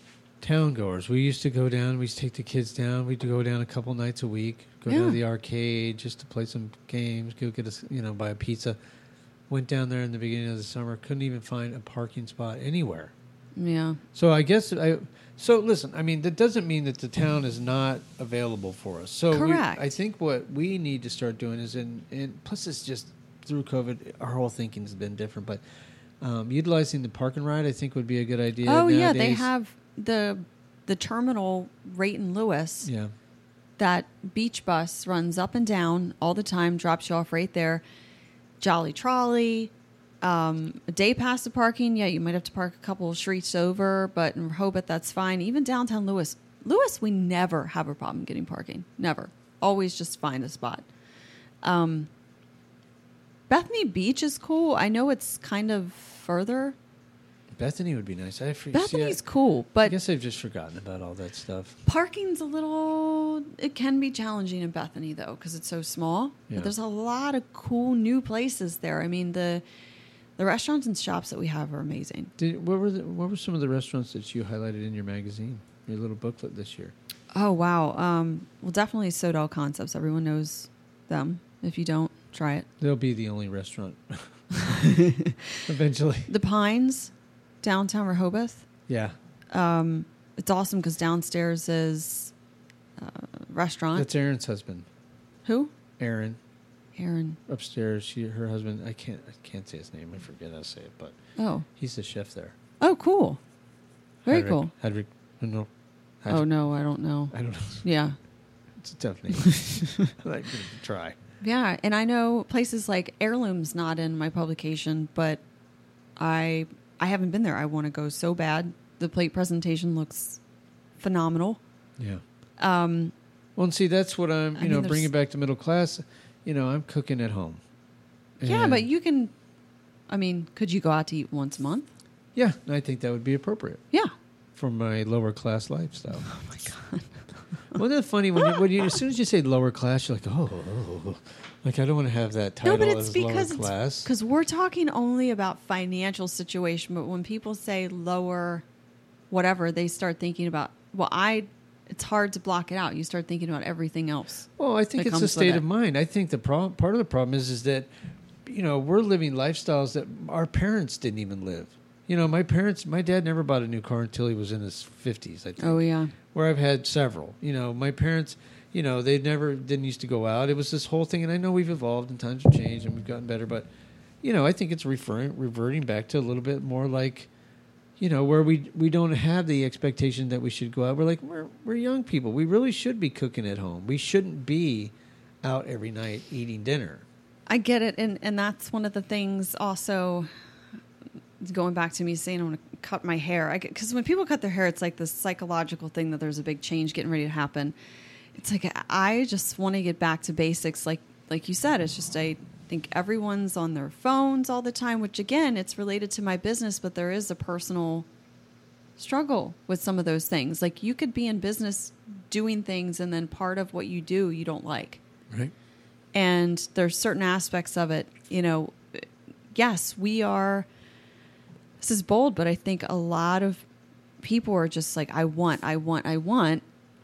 Speaker 1: town goers. We used to go down. We used to take the kids down. We'd go down a couple nights a week. Go
Speaker 2: Yeah.
Speaker 1: down to the arcade just to play some games. Go get us, you know, buy a pizza. Went down there in the beginning of the summer. Couldn't even find a parking spot anywhere.
Speaker 2: Yeah.
Speaker 1: So I guess I. So listen, I mean that doesn't mean that the town is not available for us. So we,
Speaker 2: Correct.
Speaker 1: I think what we need to start doing is, in, and plus it's just through COVID, our whole thinking has been different. But um, utilizing the park and ride, I think, would be a good idea.
Speaker 2: Oh yeah, they
Speaker 1: nowadays.
Speaker 2: have the the terminal right in Lewis.
Speaker 1: Yeah.
Speaker 2: That beach bus runs up and down all the time, drops you off right there. Jolly Trolley, um, a day pass to parking. Yeah, you might have to park a couple of streets over, but in Rehoboth, that's fine. Even downtown Lewis, Lewis, we never have a problem getting parking. Never. Always just find a spot. Um, Bethany Beach is cool. I know it's kind of further.
Speaker 1: Bethany would be nice. I for,
Speaker 2: Bethany's
Speaker 1: see, I,
Speaker 2: cool,
Speaker 1: I
Speaker 2: but
Speaker 1: guess I've just forgotten about all that stuff.
Speaker 2: parking's a little, it can be challenging in Bethany though, because it's so small.
Speaker 1: Yeah.
Speaker 2: But there's a lot of cool new places there. I mean, the the restaurants and shops that we have are amazing.
Speaker 1: Did, what were the, what were some of the restaurants that you highlighted in your magazine, your little booklet this year?
Speaker 2: Oh, wow. Um, well, definitely Sodal Concepts. Everyone knows them. If you don't, try it.
Speaker 1: They'll be the only restaurant eventually.
Speaker 2: The Pines, downtown Rehoboth.
Speaker 1: Yeah.
Speaker 2: Um, it's awesome because downstairs is a restaurant.
Speaker 1: That's Aaron's husband.
Speaker 2: Who?
Speaker 1: Aaron.
Speaker 2: Aaron.
Speaker 1: Upstairs, she, her husband. I can't. I can't say his name. I forget how to say it, but
Speaker 2: Oh.
Speaker 1: he's the chef there.
Speaker 2: Oh, cool. Very
Speaker 1: Hedrick,
Speaker 2: cool.
Speaker 1: Hedrick. No.
Speaker 2: Oh, no, I don't know.
Speaker 1: I don't know.
Speaker 2: Yeah.
Speaker 1: It's a tough name. I like to try.
Speaker 2: Yeah, and I know places like Heirloom's not in my publication, but I I haven't been there. I want to go so bad. The plate presentation looks phenomenal.
Speaker 1: Yeah.
Speaker 2: Um,
Speaker 1: Well, and see, that's what I'm. You
Speaker 2: I mean,
Speaker 1: know,
Speaker 2: there's-
Speaker 1: bringing back to middle class. You know, I'm cooking at home.
Speaker 2: yeah,
Speaker 1: And-
Speaker 2: but you can. I mean, could you go out to eat once a month?
Speaker 1: Yeah, I think that would be appropriate
Speaker 2: Yeah.
Speaker 1: for my lower class lifestyle.
Speaker 2: Oh my god.
Speaker 1: Wasn't that funny when you, when you as soon as you say lower class, you're like, oh, oh, oh. Like I don't want to have that title
Speaker 2: No, but it's
Speaker 1: as
Speaker 2: because
Speaker 1: lower
Speaker 2: it's
Speaker 1: class.
Speaker 2: because we're talking only about financial situation. But when people say lower, whatever, they start thinking about. Well, I. It's hard to block it out. You start thinking about everything else.
Speaker 1: Well, I think
Speaker 2: that
Speaker 1: it's a
Speaker 2: comes
Speaker 1: state
Speaker 2: with
Speaker 1: of
Speaker 2: it.
Speaker 1: mind. I think the problem, part of the problem is, is that, you know, we're living lifestyles that our parents didn't even live. You know, my parents, my dad never bought a new car until he was in his fifties, I think.
Speaker 2: Oh yeah.
Speaker 1: Where I've had several. You know, my parents, you know, they never didn't used to go out. It was this whole thing, and I know we've evolved and times have changed and we've gotten better, but, you know, I think it's referring, reverting back to a little bit more like, you know, where we we don't have the expectation that we should go out. We're like, we're we're young people. We really should be cooking at home. We shouldn't be out every night eating dinner.
Speaker 2: I get it, and and that's one of the things. Also, going back to me saying I want to cut my hair, because when people cut their hair, it's like this psychological thing that there's a big change getting ready to happen. It's like I just want to get back to basics, like like you said. It's just I think everyone's on their phones all the time, which again, it's related to my business, but there is a personal struggle with some of those things. Like you could be in business doing things, and then part of what you do you don't like.
Speaker 1: Right.
Speaker 2: And there's certain aspects of it, you know, yes, we are, this is bold, but I think a lot of people are just like, I want, I want, I want.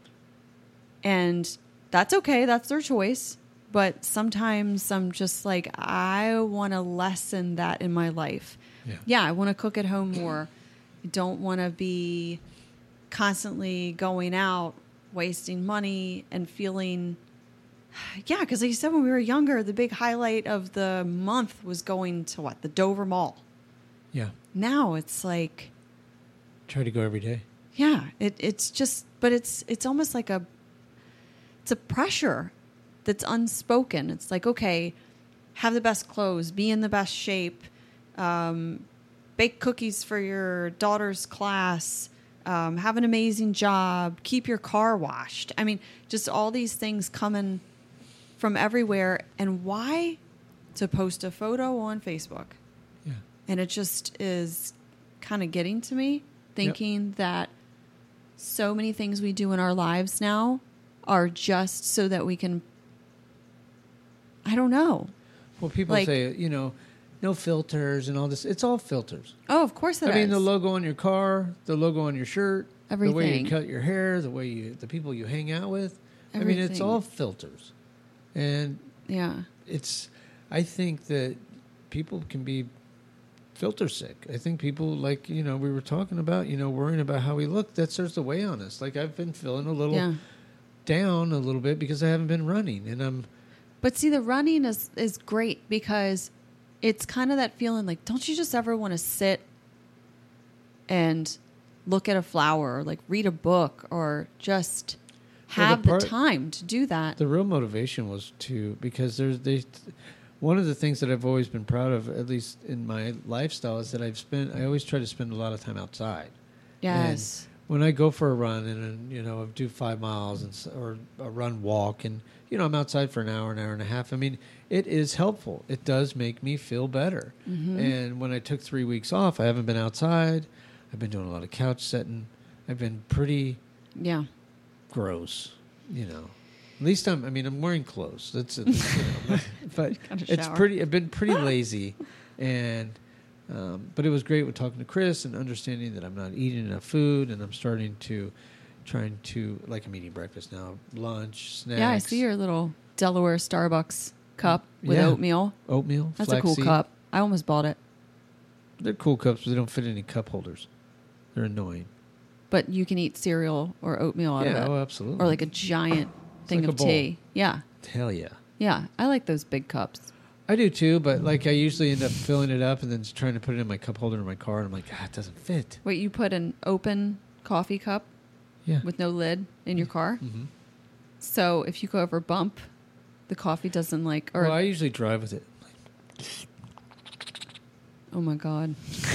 Speaker 2: And that's okay. That's their choice. But sometimes I'm just like, I want to lessen that in my life.
Speaker 1: Yeah.
Speaker 2: Yeah, I want to cook at home more. I don't want to be constantly going out, wasting money and feeling... Yeah, because like you said, when we were younger, the big highlight of the month was going to what? The Dover Mall.
Speaker 1: Yeah.
Speaker 2: Now it's like,
Speaker 1: Try to go every day.
Speaker 2: yeah, it, it's just, but it's it's almost like a, it's a pressure that's unspoken. It's like, okay, have the best clothes, be in the best shape, um, bake cookies for your daughter's class, um, have an amazing job, keep your car washed. I mean, just all these things coming from everywhere. And why? To post a photo on Facebook.
Speaker 1: Yeah.
Speaker 2: And it just is kind of getting to me, thinking that so many things we do in our lives now are just so that we can, I don't know.
Speaker 1: Well, people
Speaker 2: Like-
Speaker 1: say, you know, no filters and all this. It's all filters.
Speaker 2: Oh, of course it
Speaker 1: I
Speaker 2: is.
Speaker 1: mean, the logo on your car, the logo on your shirt. The way you
Speaker 2: Everything.
Speaker 1: cut your hair, the way you, the people you hang out with. I mean, it's
Speaker 2: Everything.
Speaker 1: all filters. And
Speaker 2: Yeah.
Speaker 1: it's, I think that people can be filter sick. I think people, like, you know, we were talking about, you know, worrying about how we look. That starts to weigh on us. Like, I've been feeling a little
Speaker 2: Yeah.
Speaker 1: down a little bit because I haven't been running. And I'm,
Speaker 2: But see, the running is, is great because it's kind of that feeling like, don't you just ever want to sit and look at a flower or like read a book or just
Speaker 1: Well, the
Speaker 2: have the,
Speaker 1: part-
Speaker 2: time to do that?
Speaker 1: the real motivation was to, because there's, they, one of the things that I've always been proud of, at least in my lifestyle, is that I've spent, I always try to spend a lot of time outside.
Speaker 2: Yes.
Speaker 1: When I go for a run and, you know, do five miles and, s- or a run walk and, you know, I'm outside for an hour, an hour and a half. I mean, it is helpful. It does make me feel better.
Speaker 2: Mm-hmm.
Speaker 1: And when I took three weeks off, I haven't been outside. I've been doing a lot of couch sitting. I've been pretty
Speaker 2: Yeah.
Speaker 1: gross, you know. At least I'm, I mean, I'm wearing clothes. That's, it, you know, but, but
Speaker 2: Gotta
Speaker 1: it's
Speaker 2: shower.
Speaker 1: pretty, I've been pretty lazy. And, um, but it was great with talking to Chris and understanding that I'm not eating enough food and I'm starting to, trying to, like I'm eating breakfast now, lunch, snacks.
Speaker 2: Yeah, I see your little Delaware Starbucks cup with
Speaker 1: Yeah.
Speaker 2: oatmeal.
Speaker 1: Oatmeal,
Speaker 2: That's a cool
Speaker 1: flaxseed.
Speaker 2: cup. I almost bought it.
Speaker 1: They're cool cups, but they don't fit any cup holders. They're annoying.
Speaker 2: But you can eat cereal or oatmeal out
Speaker 1: Yeah,
Speaker 2: of it.
Speaker 1: oh, absolutely.
Speaker 2: Or like a giant thing
Speaker 1: like a
Speaker 2: of
Speaker 1: bowl.
Speaker 2: tea. Yeah.
Speaker 1: Hell yeah.
Speaker 2: Yeah. I like those big cups.
Speaker 1: I do too, but like I usually end up filling it up and then just trying to put it in my cup holder in my car, and I'm like, ah, it doesn't fit.
Speaker 2: Wait, you put an open coffee cup
Speaker 1: Yeah.
Speaker 2: with no lid in your car?
Speaker 1: Mm-hmm.
Speaker 2: So if you go over a bump, the coffee doesn't like, or,
Speaker 1: Well, I usually drive with it.
Speaker 2: oh my God.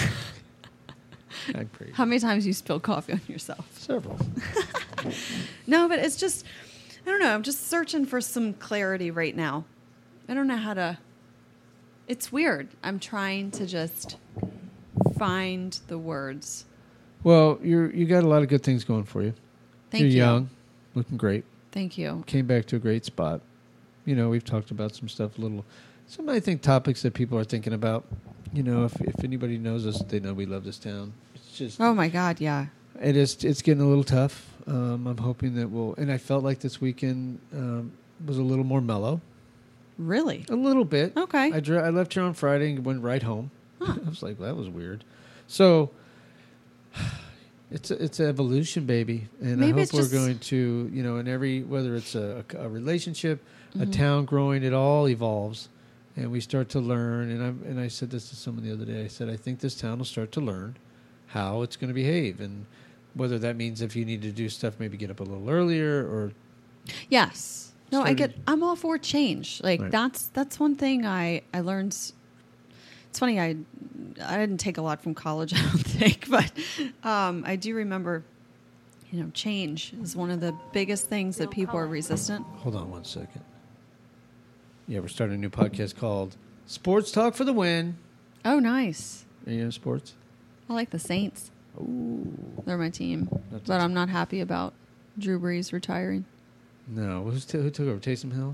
Speaker 1: I'm pretty.
Speaker 2: How many times you spill coffee on yourself?
Speaker 1: Several.
Speaker 2: No, but it's just, I don't know. I'm just searching for some clarity right now. I don't know how to, it's weird. I'm trying to just find the words.
Speaker 1: Well, you're you got a lot of good things going for you.
Speaker 2: Thank
Speaker 1: you're
Speaker 2: you.
Speaker 1: young, looking great.
Speaker 2: Thank you.
Speaker 1: Came back to a great spot. You know, we've talked about some stuff, a little, some I think topics that people are thinking about. You know, if if anybody knows us, they know we love this town. It's just
Speaker 2: Oh my God, yeah.
Speaker 1: it is. It's getting a little tough. Um, I'm hoping that we'll. And I felt like this weekend um, was a little more mellow.
Speaker 2: Really?
Speaker 1: A little bit.
Speaker 2: Okay.
Speaker 1: I dri- I left here on Friday and went right home.
Speaker 2: Huh.
Speaker 1: I was like, well, that was weird. So it's a, it's evolution, baby, and
Speaker 2: Maybe
Speaker 1: I hope
Speaker 2: it's
Speaker 1: we're
Speaker 2: just-
Speaker 1: going to, you know, in every, whether it's a, a relationship, a
Speaker 2: Mhm.
Speaker 1: town growing, it all evolves, and we start to learn. And I and I said this to someone the other day. I said I think this town will start to learn how it's going to behave, and whether that means if you need to do stuff, maybe get up a little earlier, or
Speaker 2: Yes. No, I
Speaker 1: Started-
Speaker 2: get. I'm all for change. Like
Speaker 1: Right.
Speaker 2: that's that's one thing I I learned. s- It's funny. I I didn't take a lot from college. I don't think, but um, I do remember. You know, change is one of the biggest things that people are resistant.
Speaker 1: hold on one second. Yeah, we're starting a new podcast called Sports Talk for the Win.
Speaker 2: Oh, nice.
Speaker 1: Are you into sports?
Speaker 2: I like the Saints.
Speaker 1: Ooh.
Speaker 2: They're my team,
Speaker 1: That's
Speaker 2: but
Speaker 1: a-
Speaker 2: I'm not happy about Drew Brees retiring.
Speaker 1: No, who's t- who took over? Taysom Hill?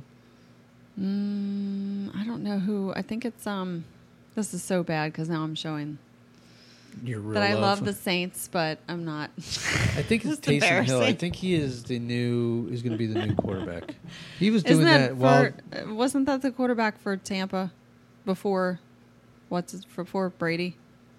Speaker 2: Mm, I don't know who. I think it's um. This is so bad because now I'm showing
Speaker 1: Your real
Speaker 2: that I love
Speaker 1: love
Speaker 2: the Saints, but I'm not.
Speaker 1: I think it's
Speaker 2: It's
Speaker 1: Taysom Hill. I
Speaker 2: embarrassing.
Speaker 1: think he is the new. Is going to be the new quarterback. He was
Speaker 2: Isn't
Speaker 1: doing
Speaker 2: that,
Speaker 1: that, while.
Speaker 2: for, uh, wasn't that the quarterback for Tampa before what's it, before Brady?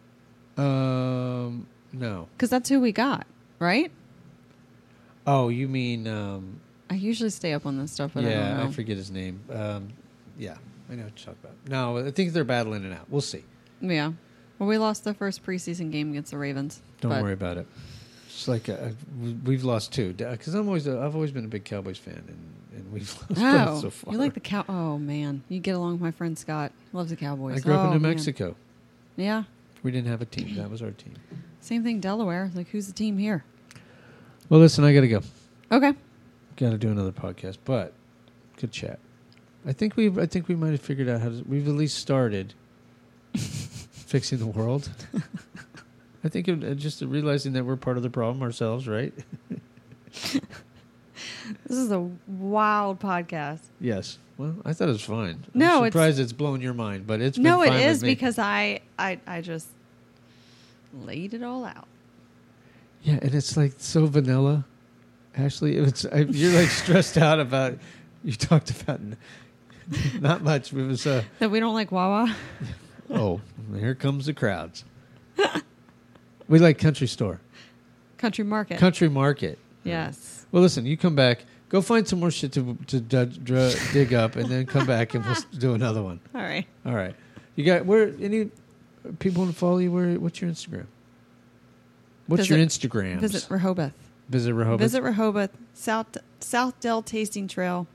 Speaker 1: Um, no.
Speaker 2: Because that's who we got, right?
Speaker 1: Oh, you mean? Um,
Speaker 2: I usually stay up on this stuff, but I don't
Speaker 1: yeah,
Speaker 2: know.
Speaker 1: I forget his name. Um, yeah, I know what you're talking about. No, I think they're battling it out. We'll see.
Speaker 2: Yeah. Well, we lost the first preseason game against the Ravens.
Speaker 1: Don't
Speaker 2: but
Speaker 1: worry about it. It's like uh, we- we've lost two because I'm always a, I've always been a big Cowboys fan, and, and we've lost
Speaker 2: Oh,
Speaker 1: both so far.
Speaker 2: you like the cow? Oh man, you get along with my friend Scott. Loves the Cowboys.
Speaker 1: I grew up
Speaker 2: Oh,
Speaker 1: in New
Speaker 2: man.
Speaker 1: Mexico.
Speaker 2: Yeah.
Speaker 1: We didn't have a team. That was our team.
Speaker 2: Same thing, Delaware. Like, who's the team here?
Speaker 1: Well, listen, I got to go.
Speaker 2: Okay.
Speaker 1: Got to do another podcast, but good chat. I think we I think we might have figured out how to. We've at least started fixing the world. I think it, uh, just realizing that we're part of the problem ourselves, right?
Speaker 2: This is a wild podcast.
Speaker 1: Yes. Well, I thought it was fine.
Speaker 2: No,
Speaker 1: I'm
Speaker 2: it's-
Speaker 1: surprised it's, blown your mind, but it's been
Speaker 2: No, it
Speaker 1: fine with
Speaker 2: is
Speaker 1: me.
Speaker 2: because I, I, I just laid it all out.
Speaker 1: Yeah, and it's like so vanilla. Ashley, it's I, you're like stressed out about. You talked about n- not much. It was uh,
Speaker 2: That we don't like Wawa.
Speaker 1: oh, here comes the crowds. We like Country Store,
Speaker 2: Country Market.
Speaker 1: Country Market.
Speaker 2: Yes.
Speaker 1: Well, listen, you come back. Go find some more shit to to dud, dr- dig up, and then come back and we'll s- do another one.
Speaker 2: All right.
Speaker 1: All right. You got where any people want to follow you? Where? What's your Instagram? What's your
Speaker 2: Visit-
Speaker 1: Instagram?
Speaker 2: Visit Rehoboth.
Speaker 1: Visit Rehoboth.
Speaker 2: Visit Rehoboth. South South Dell Tasting Trail.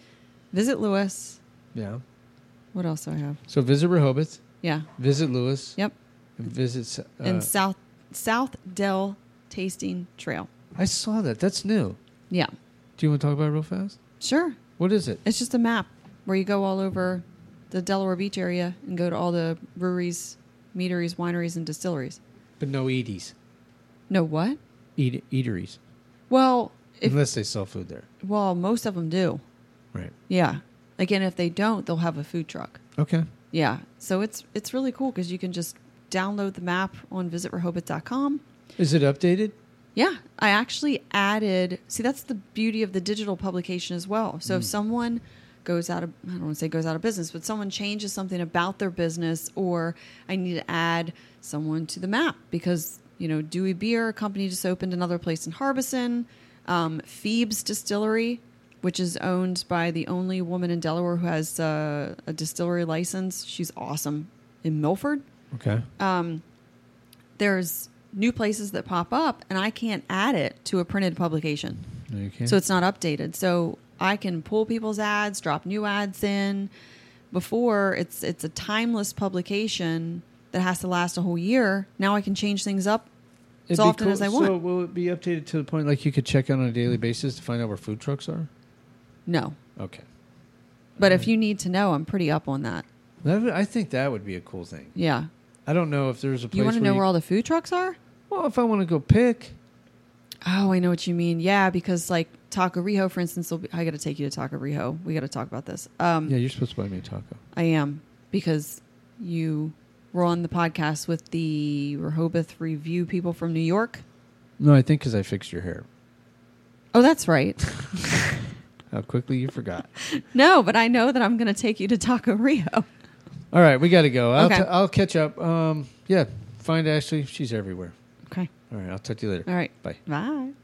Speaker 2: Visit Lewis.
Speaker 1: Yeah.
Speaker 2: What else do I have?
Speaker 1: So visit Rehoboth.
Speaker 2: Yeah.
Speaker 1: Visit Lewis.
Speaker 2: Yep.
Speaker 1: And visit. Uh,
Speaker 2: And South South Dell Tasting Trail.
Speaker 1: I saw that. That's new.
Speaker 2: Yeah.
Speaker 1: Do you want to talk about it real fast?
Speaker 2: Sure.
Speaker 1: What is it?
Speaker 2: It's just a map where you go all over the Delaware Beach area and go to all the breweries, meaderies, wineries, and distilleries.
Speaker 1: But no eaties.
Speaker 2: No what?
Speaker 1: Eat, eateries.
Speaker 2: Well, if
Speaker 1: Unless they sell food there.
Speaker 2: well, most of them do.
Speaker 1: Right.
Speaker 2: Yeah. Again, if they don't, they'll have a food truck.
Speaker 1: Okay.
Speaker 2: Yeah. So it's it's really cool because you can just download the map on visit rehoboth dot com.
Speaker 1: Is it updated?
Speaker 2: Yeah, I actually added. See, that's the beauty of the digital publication as well. So if someone goes out of, I don't want to say goes out of business, but someone changes something about their business, or I need to add someone to the map because, you know, Dewey Beer Company just opened another place in Harbison. Um, Phoebe's Distillery, which is owned by the only woman in Delaware who has uh, a distillery license. She's awesome in Milford.
Speaker 1: Okay.
Speaker 2: Um, there's new places that pop up, and I can't add it to a printed publication.
Speaker 1: No, you can't.
Speaker 2: So it's not updated. So I can pull people's ads, drop new ads in. Before, it's it's a timeless publication that has to last a whole year. Now I can change things up as
Speaker 1: It'd be
Speaker 2: often
Speaker 1: cool-
Speaker 2: as I want.
Speaker 1: So will it be updated to the point like you could check out on a daily basis to find out where food trucks are?
Speaker 2: No.
Speaker 1: Okay.
Speaker 2: But if you need to know, I'm pretty up on that.
Speaker 1: That would- I think that would be a cool thing.
Speaker 2: Yeah.
Speaker 1: I don't know if there's a place
Speaker 2: You want to
Speaker 1: where
Speaker 2: know where all the food trucks are?
Speaker 1: Well, if I want to go pick.
Speaker 2: Oh, I know what you mean. Yeah, because like Taco Rijo, for instance, will be, I got to take you to Taco Rijo. We got to talk about this. Um,
Speaker 1: Yeah, you're supposed to buy me a taco.
Speaker 2: I am, because you were on the podcast with the Rehoboth Review people from New York.
Speaker 1: No, I think because I fixed your hair.
Speaker 2: Oh, that's right.
Speaker 1: How quickly you forgot.
Speaker 2: No, but I know that I'm going to take you to Taco Rio.
Speaker 1: All right, we got to go. I'll,
Speaker 2: Okay.
Speaker 1: t- I'll catch up. Um, yeah, find Ashley. She's everywhere.
Speaker 2: Okay.
Speaker 1: All right, I'll talk to you later.
Speaker 2: All right.
Speaker 1: Bye.
Speaker 2: Bye.